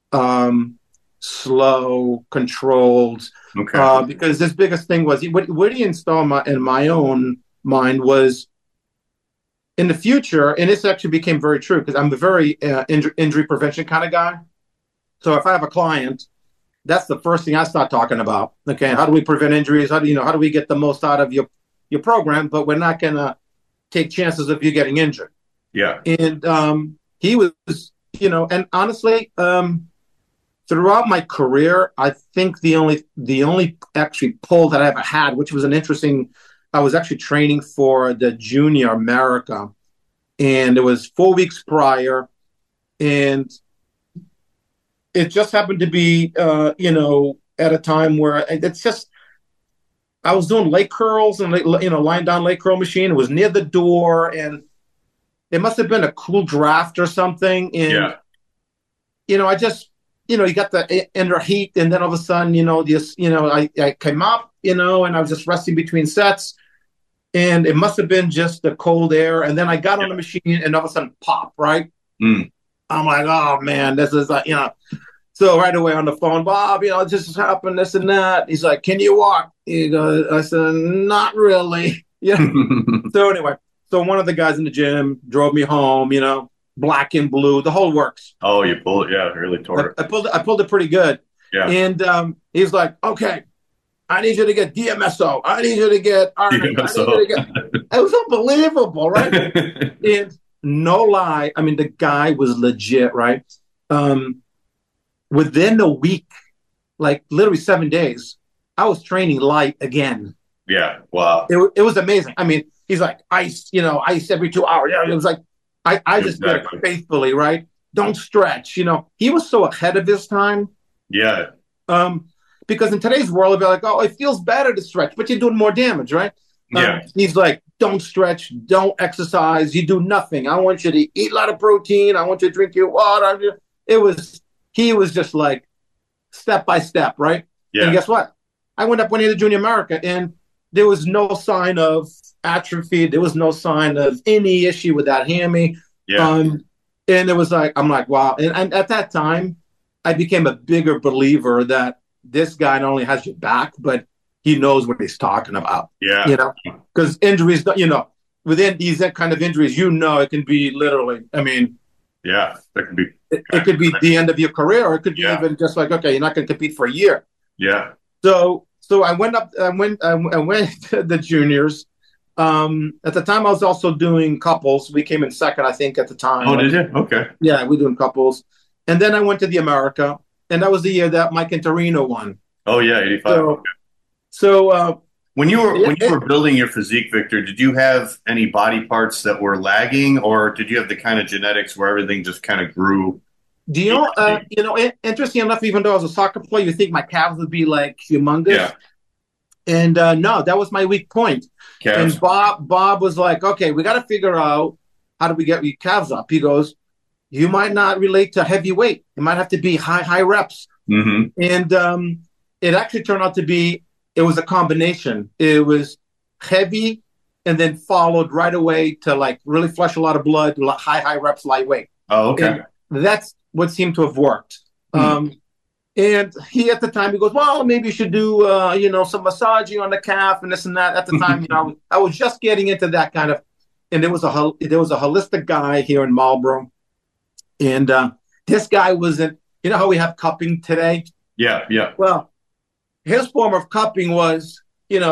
E: slow, controlled.
D: Okay.
E: Because his biggest thing was, what he installed in my own mind was, in the future, and this actually became very true, because I'm a very injury prevention kind of guy. So if I have a client, that's the first thing I start talking about. Okay, how do we prevent injuries? How do we get the most out of your program? But we're not going to take chances of you getting injured.
D: Yeah.
E: And he was, and honestly, throughout my career, I think the only actually pull that I ever had, which was I was actually training for the Junior America, and it was 4 weeks prior, and it just happened to be, at a time where I was doing leg curls and, lying down leg curl machine. It was near the door, and it must have been a cool draft or something. And, I just, you got the inner heat, and then all of a sudden, I came up, and I was just resting between sets, and it must have been just the cold air. And then I got on the machine, and all of a sudden, pop, right?
D: Mm.
E: I'm like, oh man, this is like, So right away on the phone, Bob, this has happened, this and that. He's like, can you walk? He goes, I said, not really. So anyway, one of the guys in the gym drove me home, black and blue, the whole works.
D: Oh, you pulled it, really tore it.
E: I pulled it pretty good.
D: Yeah.
E: And he's like, okay, I need you to get DMSO. I need you to get DMSO. It was unbelievable, right? And no lie, I mean, the guy was legit, right? Within a week, like literally 7 days, I was training light again.
D: Yeah, wow.
E: It was amazing. I mean, he's like, ice every 2 hours. Yeah, it was like, I just did it faithfully, right? Don't stretch. He was so ahead of his time.
D: Yeah.
E: Because in today's world, they're like, oh, it feels better to stretch, but you're doing more damage, right?
D: Yeah.
E: He's like, don't stretch, don't exercise, you do nothing. I want you to eat a lot of protein. I want you to drink your water. He was just like step by step, right?
D: Yeah.
E: And guess what? I went up winning the Junior America, and there was no sign of atrophy. There was no sign of any issue with that hammy.
D: Yeah.
E: And it was like, I'm like, wow. And at that time, I became a bigger believer that this guy not only has your back, but he knows what he's talking about.
D: Yeah.
E: Because injuries, within these kind of injuries, it can be literally, I mean.
D: Yeah, that could be.
E: It could be the end of your career, or it could be even just like, okay, you're not going to compete for a year.
D: Yeah.
E: So I went to the juniors. At the time, I was also doing couples. We came in second, I think, at the time.
D: Oh, did you? Okay.
E: Yeah, we're doing couples. And then I went to the America, and that was the year that Mike Cantarino won.
D: Oh, yeah, 85.
E: So
D: when you were building your physique, Victor, did you have any body parts that were lagging, or did you have the kind of genetics where everything just kind of grew?
E: Do you know, interesting enough, even though I was a soccer player, you think my calves would be like humongous.
D: Yeah.
E: And no, that was my weak point.
D: Calves.
E: And Bob was like, okay, we got to figure out how do we get your calves up. He goes, you might not relate to heavy weight. It might have to be high reps.
D: Mm-hmm.
E: And it actually turned out to be, it was a combination. It was heavy and then followed right away to like really flush a lot of blood, high reps, lightweight.
D: Oh, okay.
E: And that's what seemed to have worked. And he, at the time, he goes, well, maybe you should do, some massaging on the calf and this and that. At the time, I was just getting into that kind of, and there was a holistic guy here in Marlboro. And this guy wasn't, how we have cupping today?
D: Yeah, yeah.
E: Well, his form of cupping was,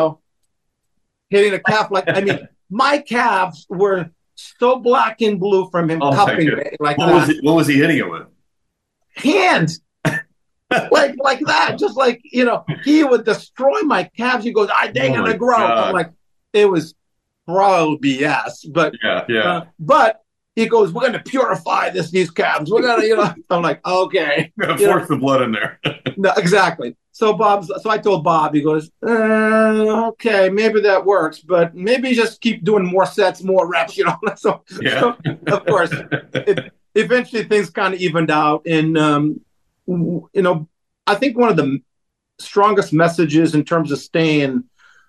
E: hitting a calf. My calves were so black and blue from him cupping me.
D: What was he hitting it with?
E: hand. like that, just like, he would destroy my calves. He goes, they're gonna grow. God. I'm like, it was probably BS, but but he goes, we're gonna purify these calves. We're gonna, I'm like, okay,
D: force the blood in there.
E: No, exactly. So I told Bob, he goes, okay, maybe that works, but maybe just keep doing more sets, more reps, So of course, eventually things kind of evened out, and I think one of the strongest messages in terms of staying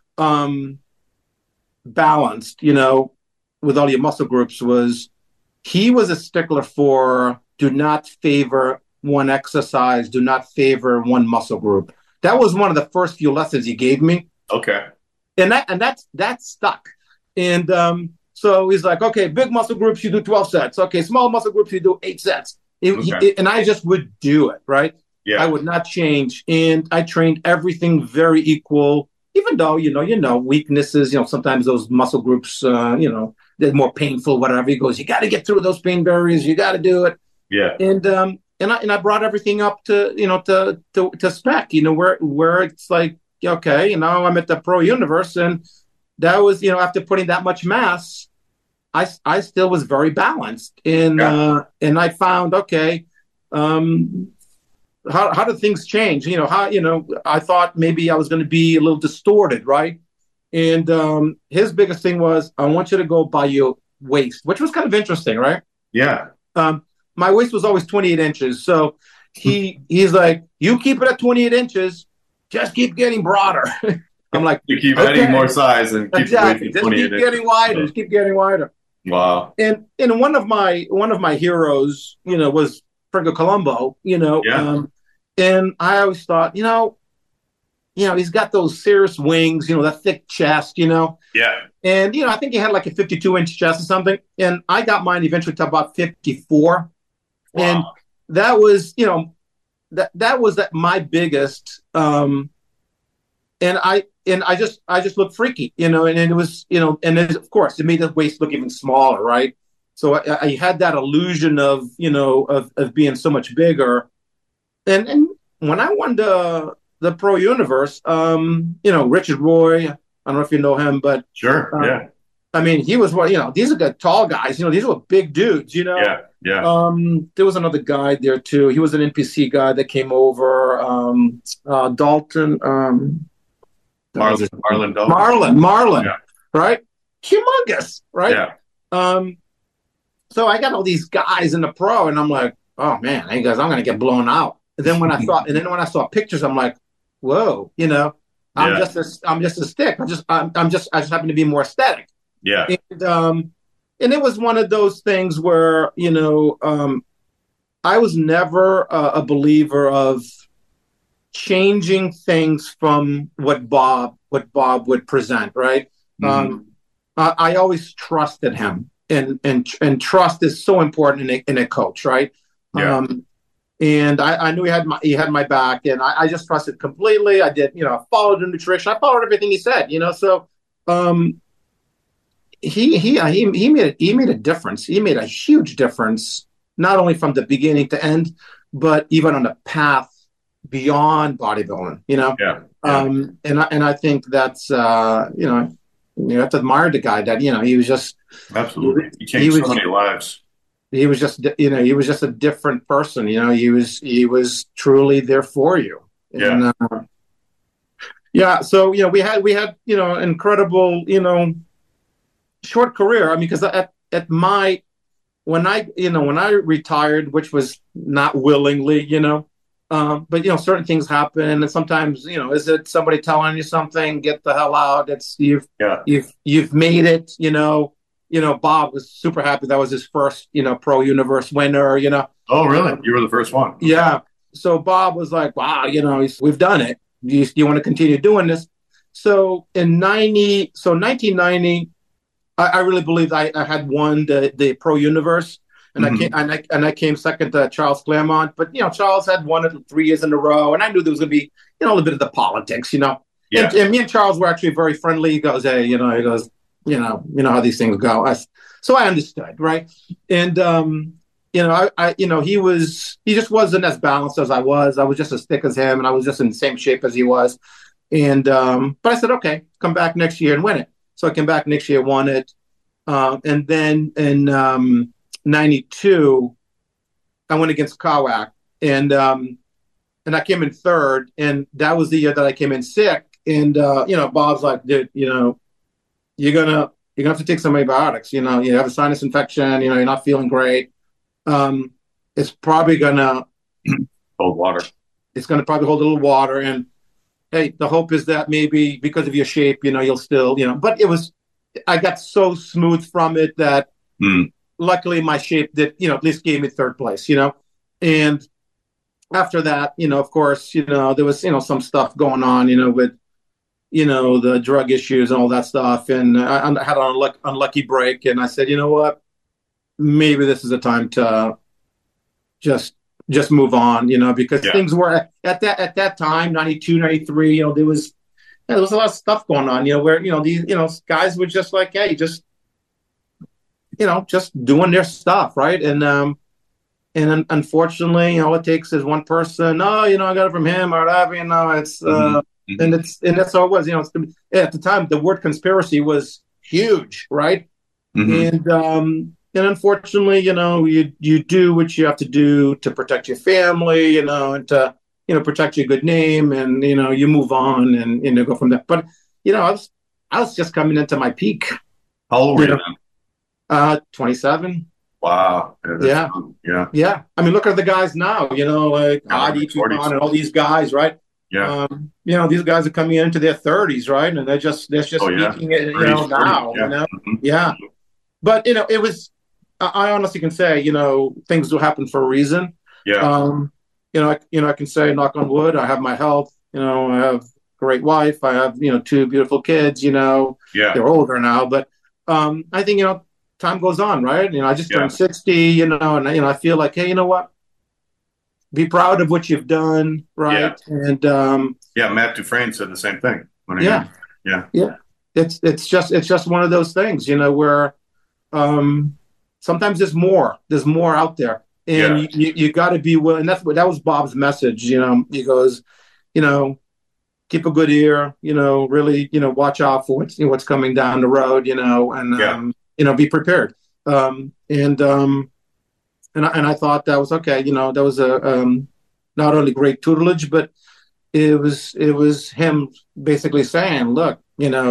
E: balanced, with all your muscle groups was he was a stickler for do not favor one exercise, do not favor one muscle group. That was one of the first few lessons he gave me.
D: Okay.
E: And that stuck. And so he's like, okay, big muscle groups, you do 12 sets. Okay, small muscle groups, you do 8 sets. And I just would do it, right? Yeah. I would not change. And I trained everything very equal, even though, weaknesses, sometimes those muscle groups, they're more painful, whatever. He goes, you got to get through those pain barriers. You got to do it.
D: Yeah.
E: And I brought everything up to spec, where it's like, okay, I'm at the pro universe. And that was, after putting that much mass, I still was very balanced. And I found, okay, how do things change? I thought maybe I was going to be a little distorted, right? And his biggest thing was, I want you to go by your waist, which was kind of interesting, right?
D: Yeah.
E: My waist was always 28 inches. So he's like, you keep it at 28 inches, just keep getting broader. I'm like,
D: you keep adding more size and keep
E: exactly. Just keep getting wider. Just keep getting wider.
D: Wow.
E: And one of my heroes, was Franco Columbu, and I always thought, he's got those Cirrus wings, that thick chest,
D: Yeah.
E: And, I think he had like a 52-inch chest or something. And I got mine eventually to about 54. Wow. And that was, that was my biggest, and I just looked freaky, and it was, and then, of course, it made the waist look even smaller, right? So I had that illusion of, of being so much bigger. And when I won the pro universe, Richard Roy, I don't know if you know him, but
D: sure, yeah.
E: I mean, he was these are the tall guys, these were big dudes,
D: Yeah.
E: There was another guy there too. He was an NPC guy that came over, Dalton,
D: Marlon Dalton.
E: Marlon,
D: yeah.
E: Right? Humongous, right?
D: Yeah.
E: So I got all these guys in the pro, and I'm like, oh man, I'm gonna get blown out. And then when I saw pictures, I'm like, whoa, I'm just a stick. I just happen to be more aesthetic.
D: Yeah.
E: And it was one of those things where, I was never a believer of changing things from what Bob would present, right? Mm-hmm. I always trusted him, and trust is so important in a coach, right?
D: Yeah.
E: And I knew he had my back, and I just trusted completely. I did, I followed the nutrition. I followed everything he said, So he made a difference. He made a huge difference, not only from the beginning to end, but even on the path beyond bodybuilding.
D: Yeah.
E: And I think that's you have to admire the guy that he was just
D: absolutely. He changed so many lives.
E: He was just, he was just a different person. He was truly there for you.
D: Yeah.
E: And, so, we had, incredible, short career. I mean, because when I retired, which was not willingly, but, certain things happen. And sometimes, is it somebody telling you something, get the hell out. You've made it, Bob was super happy. That was his first, pro universe winner,
D: Oh, really? You were the first one?
E: Yeah. So Bob was like, wow, we've done it. You want to continue doing this? So in 1990, I really believed I had won the pro universe, and mm-hmm. I came second to Charles Claremont. But Charles had won it 3 years in a row, and I knew there was going to be a little bit of the politics, Yeah. And me and Charles were actually very friendly. He goes, hey, he goes, you know how these things go. So I understood, right? And he just wasn't as balanced as I was. I was just as thick as him, and I was just in the same shape as he was. And but I said, okay, come back next year and win it. So I came back next year, won it, and then in '92, I went against Kawak, and I came in third, and that was the year that I came in sick. And Bob's like, dude, you're gonna have to take some antibiotics. You have a sinus infection. You're not feeling great. It's probably gonna
D: hold water.
E: It's gonna probably hold a little water. And hey, the hope is that maybe because of your shape, you'll still, But I got so smooth from it that luckily my shape did, at least gave me third place. And after that, of course, there was, some stuff going on, with, the drug issues and all that stuff. And I had an unlucky break. And I said, you know what, maybe this is a time to just move on, because things were at that time, 92, 93, there was a lot of stuff going on, where, these, guys were just like, hey, just doing their stuff. Right. And unfortunately, all it takes is one person. Oh, I got it from him or whatever. It's and that's how it was. At the time, the word conspiracy was huge, right? And unfortunately, you do what you have to do to protect your family, and to protect your good name, and you move on and go from there. But I was just coming into my peak.
D: How old were you then?
E: 27.
D: Wow.
E: Yeah. I mean, look at the guys now, like Adi, Tupan, and all these guys, right?
D: Yeah.
E: These guys are coming into their 30s, right? And they're just speaking it, now, Yeah. But, it was, I honestly can say, things will happen for a reason.
D: Yeah.
E: I can say, knock on wood, I have my health, I have a great wife. I have, 2 beautiful kids, they're older now, but I think, time goes on, right? I just turned 60, and I feel like, hey, you know what? Be proud of what you've done, right?
D: Yeah. And Matt Dufresne said the same thing.
E: Yeah. It's just one of those things, where sometimes there's more out there, and you got to be willing. That was Bob's message. He goes, keep a good ear, really, watch out for what's coming down the road, and be prepared. And I thought that was okay. That was a not only great tutelage, but it was him basically saying, look,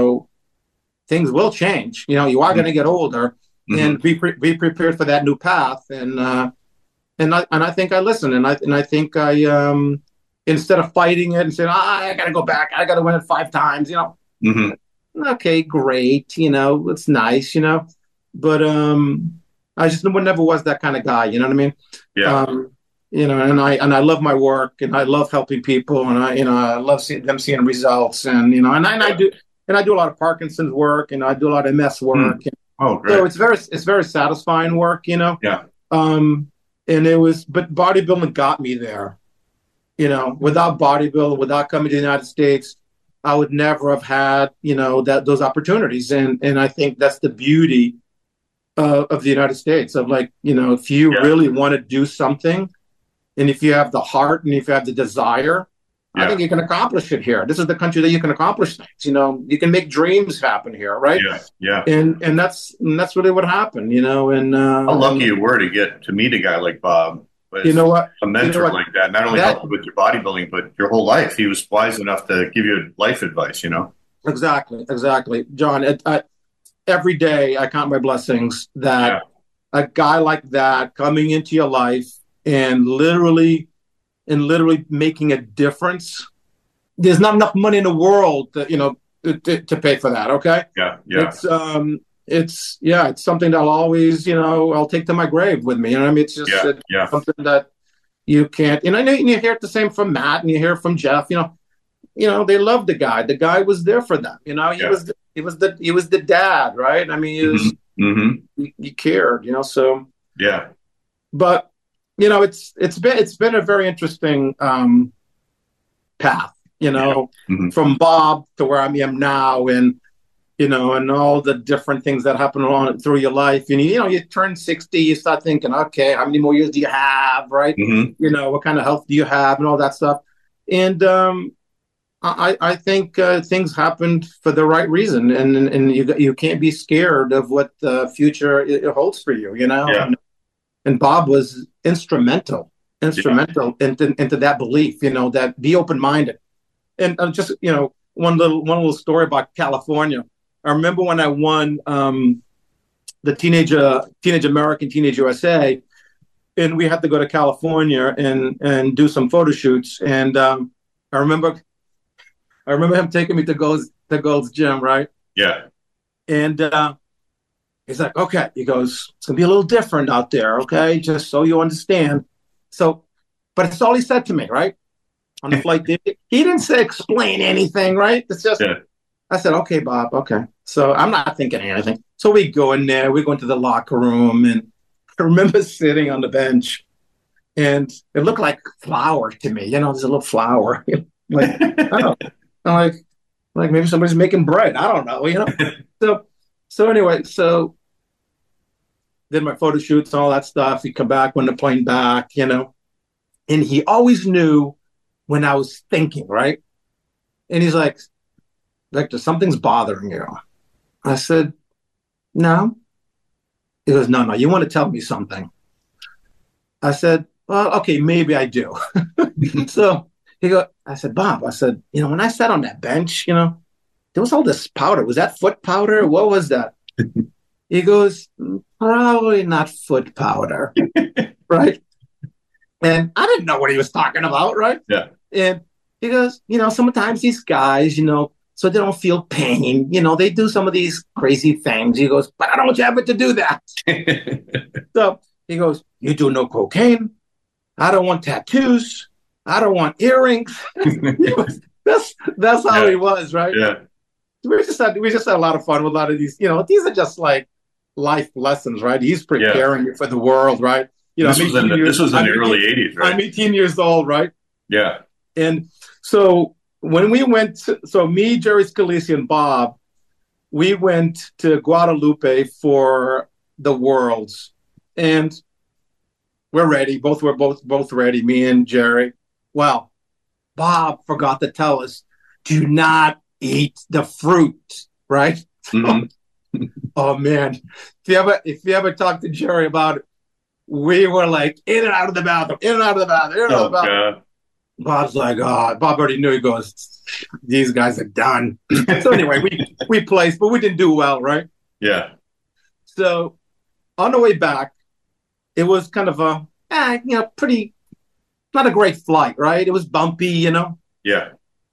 E: things will change. You are going to get older, and be prepared for that new path. And I think I listened, and I think I instead of fighting it and saying, I got to go back, I got to win it 5 times, okay, great, it's nice, but I just never was that kind of guy. You know what I mean?
D: Yeah.
E: And I love my work, and I love helping people, and I love seeing results, and I do a lot of Parkinson's work, and I do a lot of MS work.
D: Oh, great.
E: So it's very satisfying work,
D: Yeah.
E: And but bodybuilding got me there. Without bodybuilding, without coming to the United States, I would never have had, those opportunities. And I think that's the beauty of the United States, of like, if you really want to do something, and if you have the heart and if you have the desire, I think you can accomplish it here. This is the country that you can accomplish things. You can make dreams happen here, right?
D: Yeah.
E: And that's really what happened, And
D: how lucky you were to get to meet a guy like Bob.
E: You know what?
D: A mentor like that, not only helped you with your bodybuilding, but your whole life. He was wise enough to give you life advice,
E: Exactly. John, every day I count my blessings that a guy like that coming into your life and literally making a difference. There's not enough money in the world to pay for that. Okay.
D: Yeah.
E: It's something that I'll always, I'll take to my grave with me. It's just something that you can't, and I know you hear it the same from Matt, and you hear it from Jeff, they loved the guy. The guy was there for them. He was the dad, right? He cared, so.
D: Yeah.
E: But, it's been a very interesting path, from Bob to where I am now. And and all the different things that happen along through your life. And, you turn 60, you start thinking, okay, how many more years do you have, right?
D: Mm-hmm.
E: What kind of health do you have and all that stuff. And I think things happened for the right reason. And you can't be scared of what the future it holds for you,
D: Yeah.
E: And Bob was instrumental into that belief, that be open-minded. And just, one little story about California. I remember when I won the Teenage American, Teenage USA, and we had to go to California and do some photo shoots. And I remember him taking me to Gold's Gym, right?
D: Yeah.
E: And he's like, okay. He goes, it's going to be a little different out there, okay? Just so you understand. So, but it's all he said to me, right? On the flight. He didn't say explain anything, right? It's just, I said, okay, Bob, okay. So I'm not thinking anything. So we go in there, we go into the locker room, and I remember sitting on the bench, and it looked like flour to me. There's a little flour. Like, I don't know. I'm like maybe somebody's making bread. I don't know, So anyway, so did my photo shoots and all that stuff. He'd come back when the plane back, and he always knew when I was thinking, right? And he's like, Victor, something's bothering you. I said, no. He goes, no, you want to tell me something. I said, well, okay, maybe I do. So I said, Bob, when I sat on that bench, there was all this powder. Was that foot powder? What was that? He goes, probably not foot powder. Right? And I didn't know what he was talking about, right?
D: Yeah.
E: And he goes, sometimes these guys, so they don't feel pain, they do some of these crazy things. He goes, but I don't want you ever to do that. So he goes, you do no cocaine. I don't want tattoos. I don't want earrings. That's how he was, right?
D: Yeah.
E: We just had a lot of fun with a lot of these, these are just like life lessons, right? He's preparing you for the world, right?
D: This was in the early 80s, right?
E: I'm 18 years old, right?
D: Yeah.
E: And so when we went, me, Jerry Scalise, and Bob, we went to Guadalupe for the Worlds, and we're ready. We're both ready. Me and Jerry. Well, Bob forgot to tell us, do not eat the fruit, right? Mm-hmm. Oh man, if you ever talk to Jerry about it, we were like in and out of the bathroom, in and out of the bathroom, in and out of the bathroom. God. Bob's like, Bob already knew. He goes, these guys are done. So anyway, we placed, but we didn't do well, right?
D: Yeah.
E: So on the way back, it was kind of a, pretty, not a great flight, right? It was bumpy,
D: Yeah.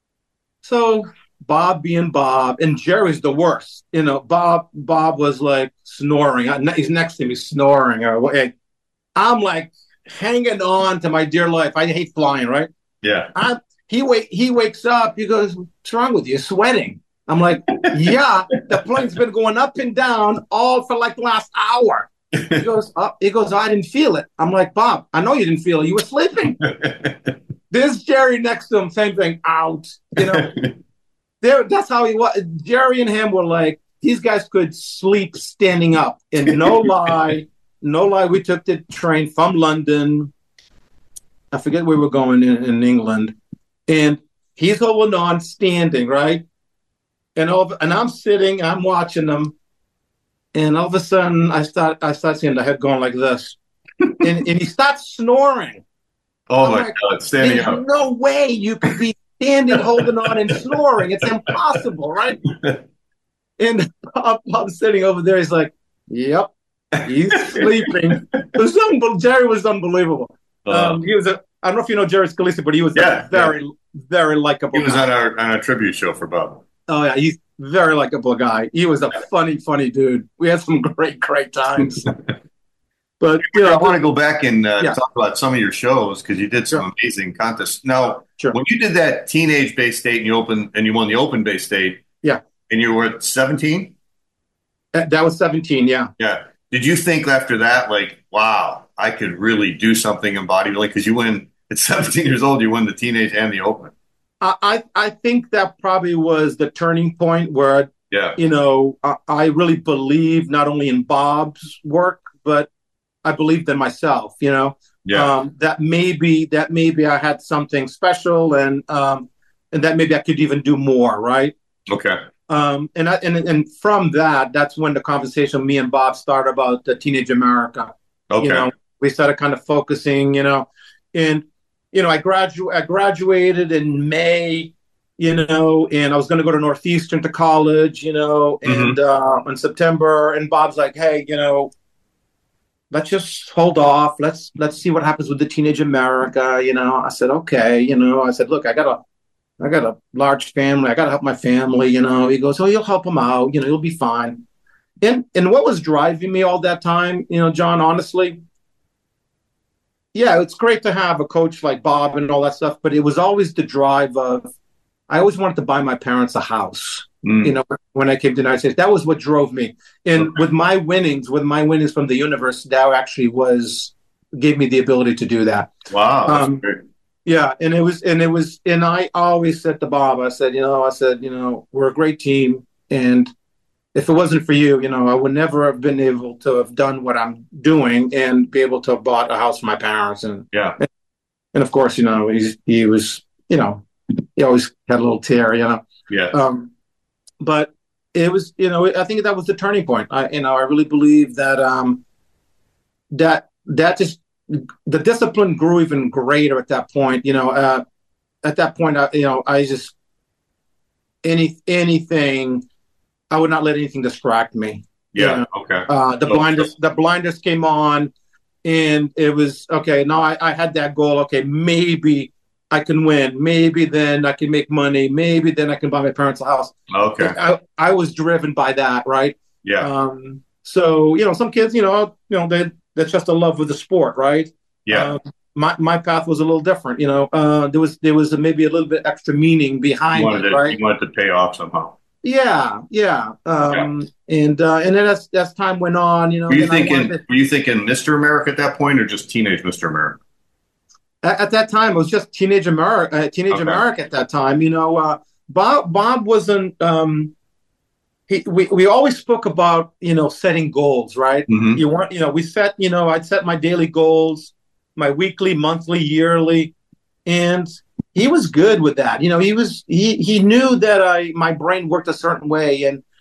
E: So Bob being Bob, and Jerry's the worst. Bob was like snoring. He's next to me snoring. I'm like hanging on to my dear life. I hate flying, right?
D: Yeah.
E: He wakes up. He goes, what's wrong with you? You're sweating. I'm like, yeah, the plane's been going up and down all for like the last hour. He goes, I didn't feel it. I'm like, Bob, I know you didn't feel it. You were sleeping. There's Jerry next to him, same thing, out. That's how he was. Jerry and him were like, these guys could sleep standing up. And no lie, we took the train from London. I forget where we were going in England. And he's holding on, standing, right? And I'm sitting, I'm watching them. And all of a sudden, I start seeing the head going like this. and he starts snoring.
D: Oh, my God, standing up.
E: There's no way you could be standing, holding on, and snoring. It's impossible, right? And Bob's sitting over there. He's like, yep, he's sleeping. Jerry was unbelievable. He was I don't know if you know Jerry Scalise, but he was a very, very likable guy.
D: He was on our tribute show for Bob.
E: Oh, yeah, he's a very likable guy. He was a funny dude. We had some great times. But
D: I want to go back and talk about some of your shows because you did some amazing contests. Now, when you did that teenage Bay State and you won the Open Bay State, and you were at 17?
E: That was 17, yeah.
D: Yeah. Did you think after that, like, wow, I could really do something in bodybuilding? Because you win at 17 years old, you won the teenage and the Open.
E: I think that probably was the turning point where
D: Yeah.
E: I really believe not only in Bob's work, but I believed in myself,
D: Yeah.
E: that maybe I had something special, and that maybe I could even do more, right?
D: Okay.
E: And from that's when the conversation me and Bob started about the Teenage America.
D: Okay.
E: We started kind of focusing, and I graduated in May, and I was going to go to Northeastern to college, and in September, and Bob's like, hey, let's just hold off. Let's see what happens with the Teenage America. I said, okay. I said, look, I got a large family. I got to help my family. He goes, oh, you'll help them out. You'll be fine. And what was driving me all that time, John, honestly, yeah, it's great to have a coach like Bob and all that stuff, but it was always the drive of, I always wanted to buy my parents a house. When I came to the United States, that was what drove me. And with my winnings from the universe, that actually gave me the ability to do that.
D: Wow. That's great.
E: Yeah. And I always said to Bob, I said, we're a great team. And if it wasn't for you, I would never have been able to have done what I'm doing and be able to have bought a house for my parents. And of course, he was, he always had a little tear,
D: Yeah.
E: But it was, I think that was the turning point. I really believe that that just the discipline grew even greater at that point. At that point, I just anything. I would not let anything distract me.
D: Yeah. Okay.
E: The blinders came on, and it was okay. Now I had that goal. Okay, maybe I can win. Maybe then I can make money. Maybe then I can buy my parents a house.
D: Okay.
E: I was driven by that, right?
D: Yeah.
E: So some kids, that's just a love with the sport, right?
D: Yeah.
E: My path was a little different. There was maybe a little bit extra meaning behind it, right?
D: You wanted to pay off somehow.
E: Yeah. And then as time went on,
D: Were you thinking Mr. America at that point, or just teenage Mr. America?
E: At that time, it was just Teenage America. America at that time, Bob wasn't. We always spoke about setting goals, right?
D: Mm-hmm.
E: We set I'd set my daily goals, my weekly, monthly, yearly, and he was good with that. He knew that my brain worked a certain way,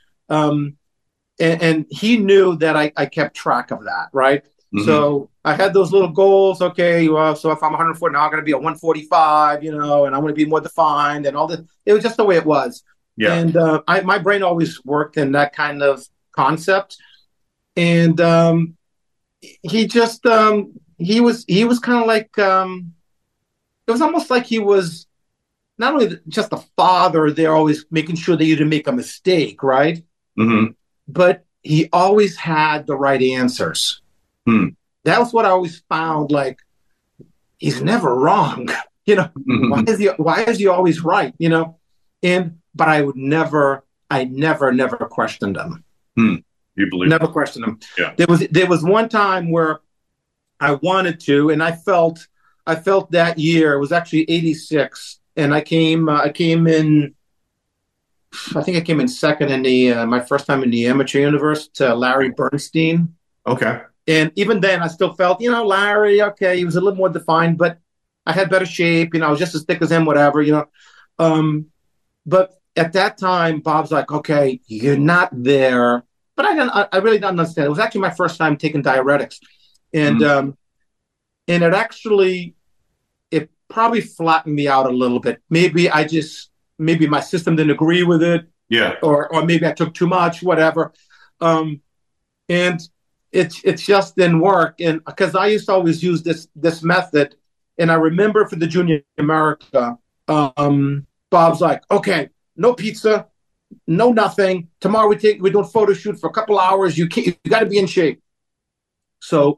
E: and he knew that I kept track of that, right? Mm-hmm. So I had those little goals. Okay, well, so if I'm 140 now, I'm going to be at 145, and I'm going to be more defined and all that. It was just the way it was. Yeah. And my brain always worked in that kind of concept. And he just he was kind of like it was almost like he was not only just a father there, always making sure that you didn't make a mistake, right?
D: Mm-hmm.
E: But he always had the right answers. That was what I always found. Like, he's never wrong.
D: Mm-hmm.
E: Why is he always right? But I never questioned him.
D: You believe?
E: Never questioned him.
D: Yeah.
E: There was one time where I wanted to, and I felt that year, it was actually 86, and I came in. I think I came in second in my first time in the amateur universe to Larry Bernstein.
D: Okay.
E: And even then, I still felt, Larry, okay, he was a little more defined, but I had better shape. I was just as thick as him, whatever, But at that time, Bob's like, okay, you're not there. But I really didn't understand. It was actually my first time taking diuretics. And and it probably flattened me out a little bit. Maybe my system didn't agree with it.
D: Yeah.
E: Or maybe I took too much, whatever. And it just didn't work. And because I used to always use this method. And I remember for the Junior America, Bob's like, okay, no pizza, no nothing. Tomorrow we're doing photo shoot for a couple hours. You got to be in shape. So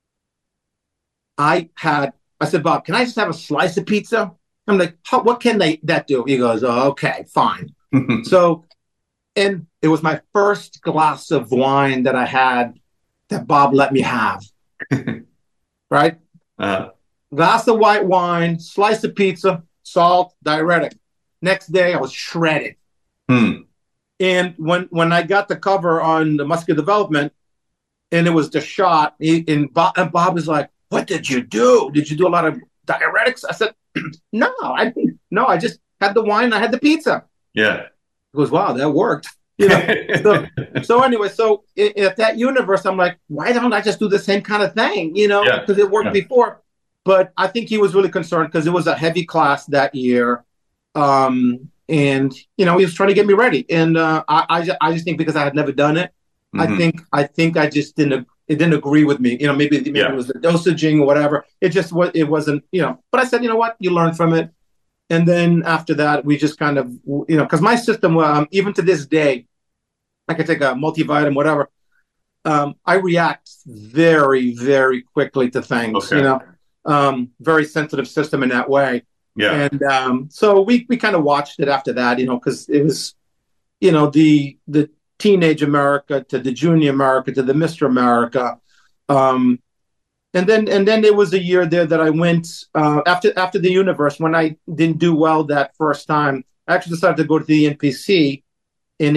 E: I said, Bob, can I just have a slice of pizza? I'm like, what can that do? He goes, oh, okay, fine. So, and it was my first glass of wine that I had that Bob let me have. Right? Glass of white wine, slice of pizza, salt, diuretic. Next day, I was shredded. And when I got the cover on the Muscular Development, and it was the shot, and Bob was like, "What did you do? Did you do a lot of diuretics?" I said, "No, I didn't. No, I just had the wine. I had the pizza."
D: Yeah.
E: He goes, "Wow, that worked." So anyway, so at that universe, I'm like, why don't I just do the same kind of thing? Because it worked before. But I think he was really concerned because it was a heavy class that year. And he was trying to get me ready, and I just think because I had never done it, I think I just didn't. It didn't agree with me. Maybe it was the dosaging or whatever. It wasn't. But I said, you know what, you learn from it, and then after that, we just kind of because my system, even to this day, I could take a multivitamin, whatever. I react very, very quickly to things. Okay. Very sensitive system in that way.
D: Yeah.
E: And so we kind of watched it after that, because it was, the teenage America to the junior America to the Mr. America. And then there was a year there that I went after the universe when I didn't do well that first time. I actually decided to go to the NPC in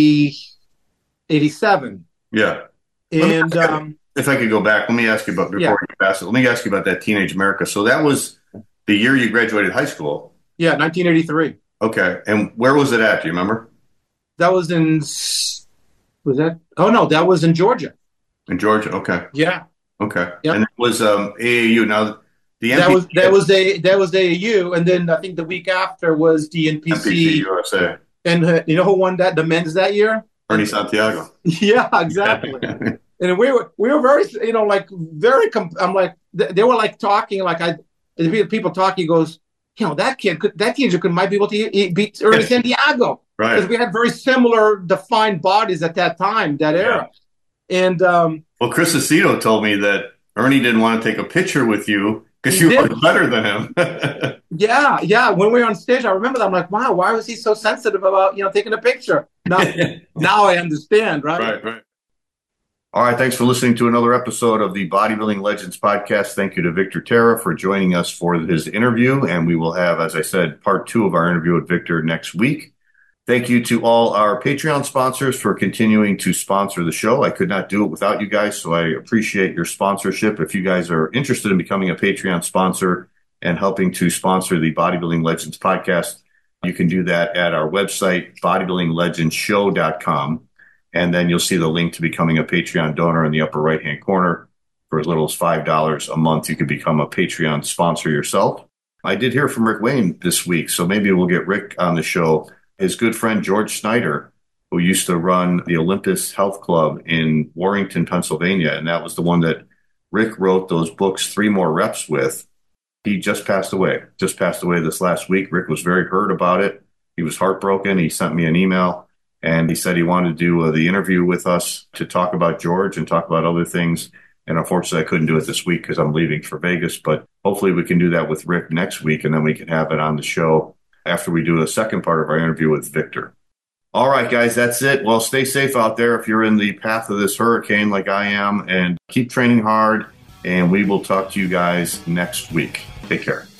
E: 87.
D: Yeah.
E: And
D: if I could go back, let me ask you about before you pass it. Let me ask you about that teenage America. So that was the year you graduated high school.
E: Yeah, 1983.
D: Okay. And where was it at? Do you remember?
E: That was in that was in Georgia.
D: In Georgia? Okay.
E: Yeah.
D: Okay.
E: Yep.
D: And it was AAU. Now the
E: NPC, that was AAU, and then I think the week after was the NPC
D: USA.
E: And you know who won that, the men's that year?
D: Ernie Santiago.
E: Yeah, exactly. And we were very, very. I'm like, they were like talking, like people talking. He goes, that teenager might be able to beat Ernie Santiago,
D: right?
E: Because we had very similar defined bodies at that time, that era. And
D: well, Chris Aceto told me that Ernie didn't want to take a picture with you because you were better than him.
E: Yeah. When we were on stage, I remember that. I'm like, wow, why was he so sensitive about taking a picture? Now I understand, right?
D: Right. All right, thanks for listening to another episode of the Bodybuilding Legends podcast. Thank you to Victor Terra for joining us for his interview, and we will have, as I said, part 2 of our interview with Victor next week. Thank you to all our Patreon sponsors for continuing to sponsor the show. I could not do it without you guys, so I appreciate your sponsorship. If you guys are interested in becoming a Patreon sponsor and helping to sponsor the Bodybuilding Legends podcast, you can do that at our website, bodybuildinglegendshow.com. And then you'll see the link to becoming a Patreon donor in the upper right-hand corner. For as little as $5 a month, you can become a Patreon sponsor yourself. I did hear from Rick Wayne this week, so maybe we'll get Rick on the show. His good friend George Snyder, who used to run the Olympus Health Club in Warrington, Pennsylvania, and that was the one that Rick wrote those books, 3 More Reps with. He just passed away this last week. Rick was very hurt about it. He was heartbroken. He sent me an email. And he said he wanted to do the interview with us to talk about George and talk about other things. And unfortunately, I couldn't do it this week because I'm leaving for Vegas. But hopefully we can do that with Rick next week, and then we can have it on the show after we do the second part of our interview with Victor. All right, guys, that's it. Well, stay safe out there if you're in the path of this hurricane like I am, and keep training hard. And we will talk to you guys next week. Take care.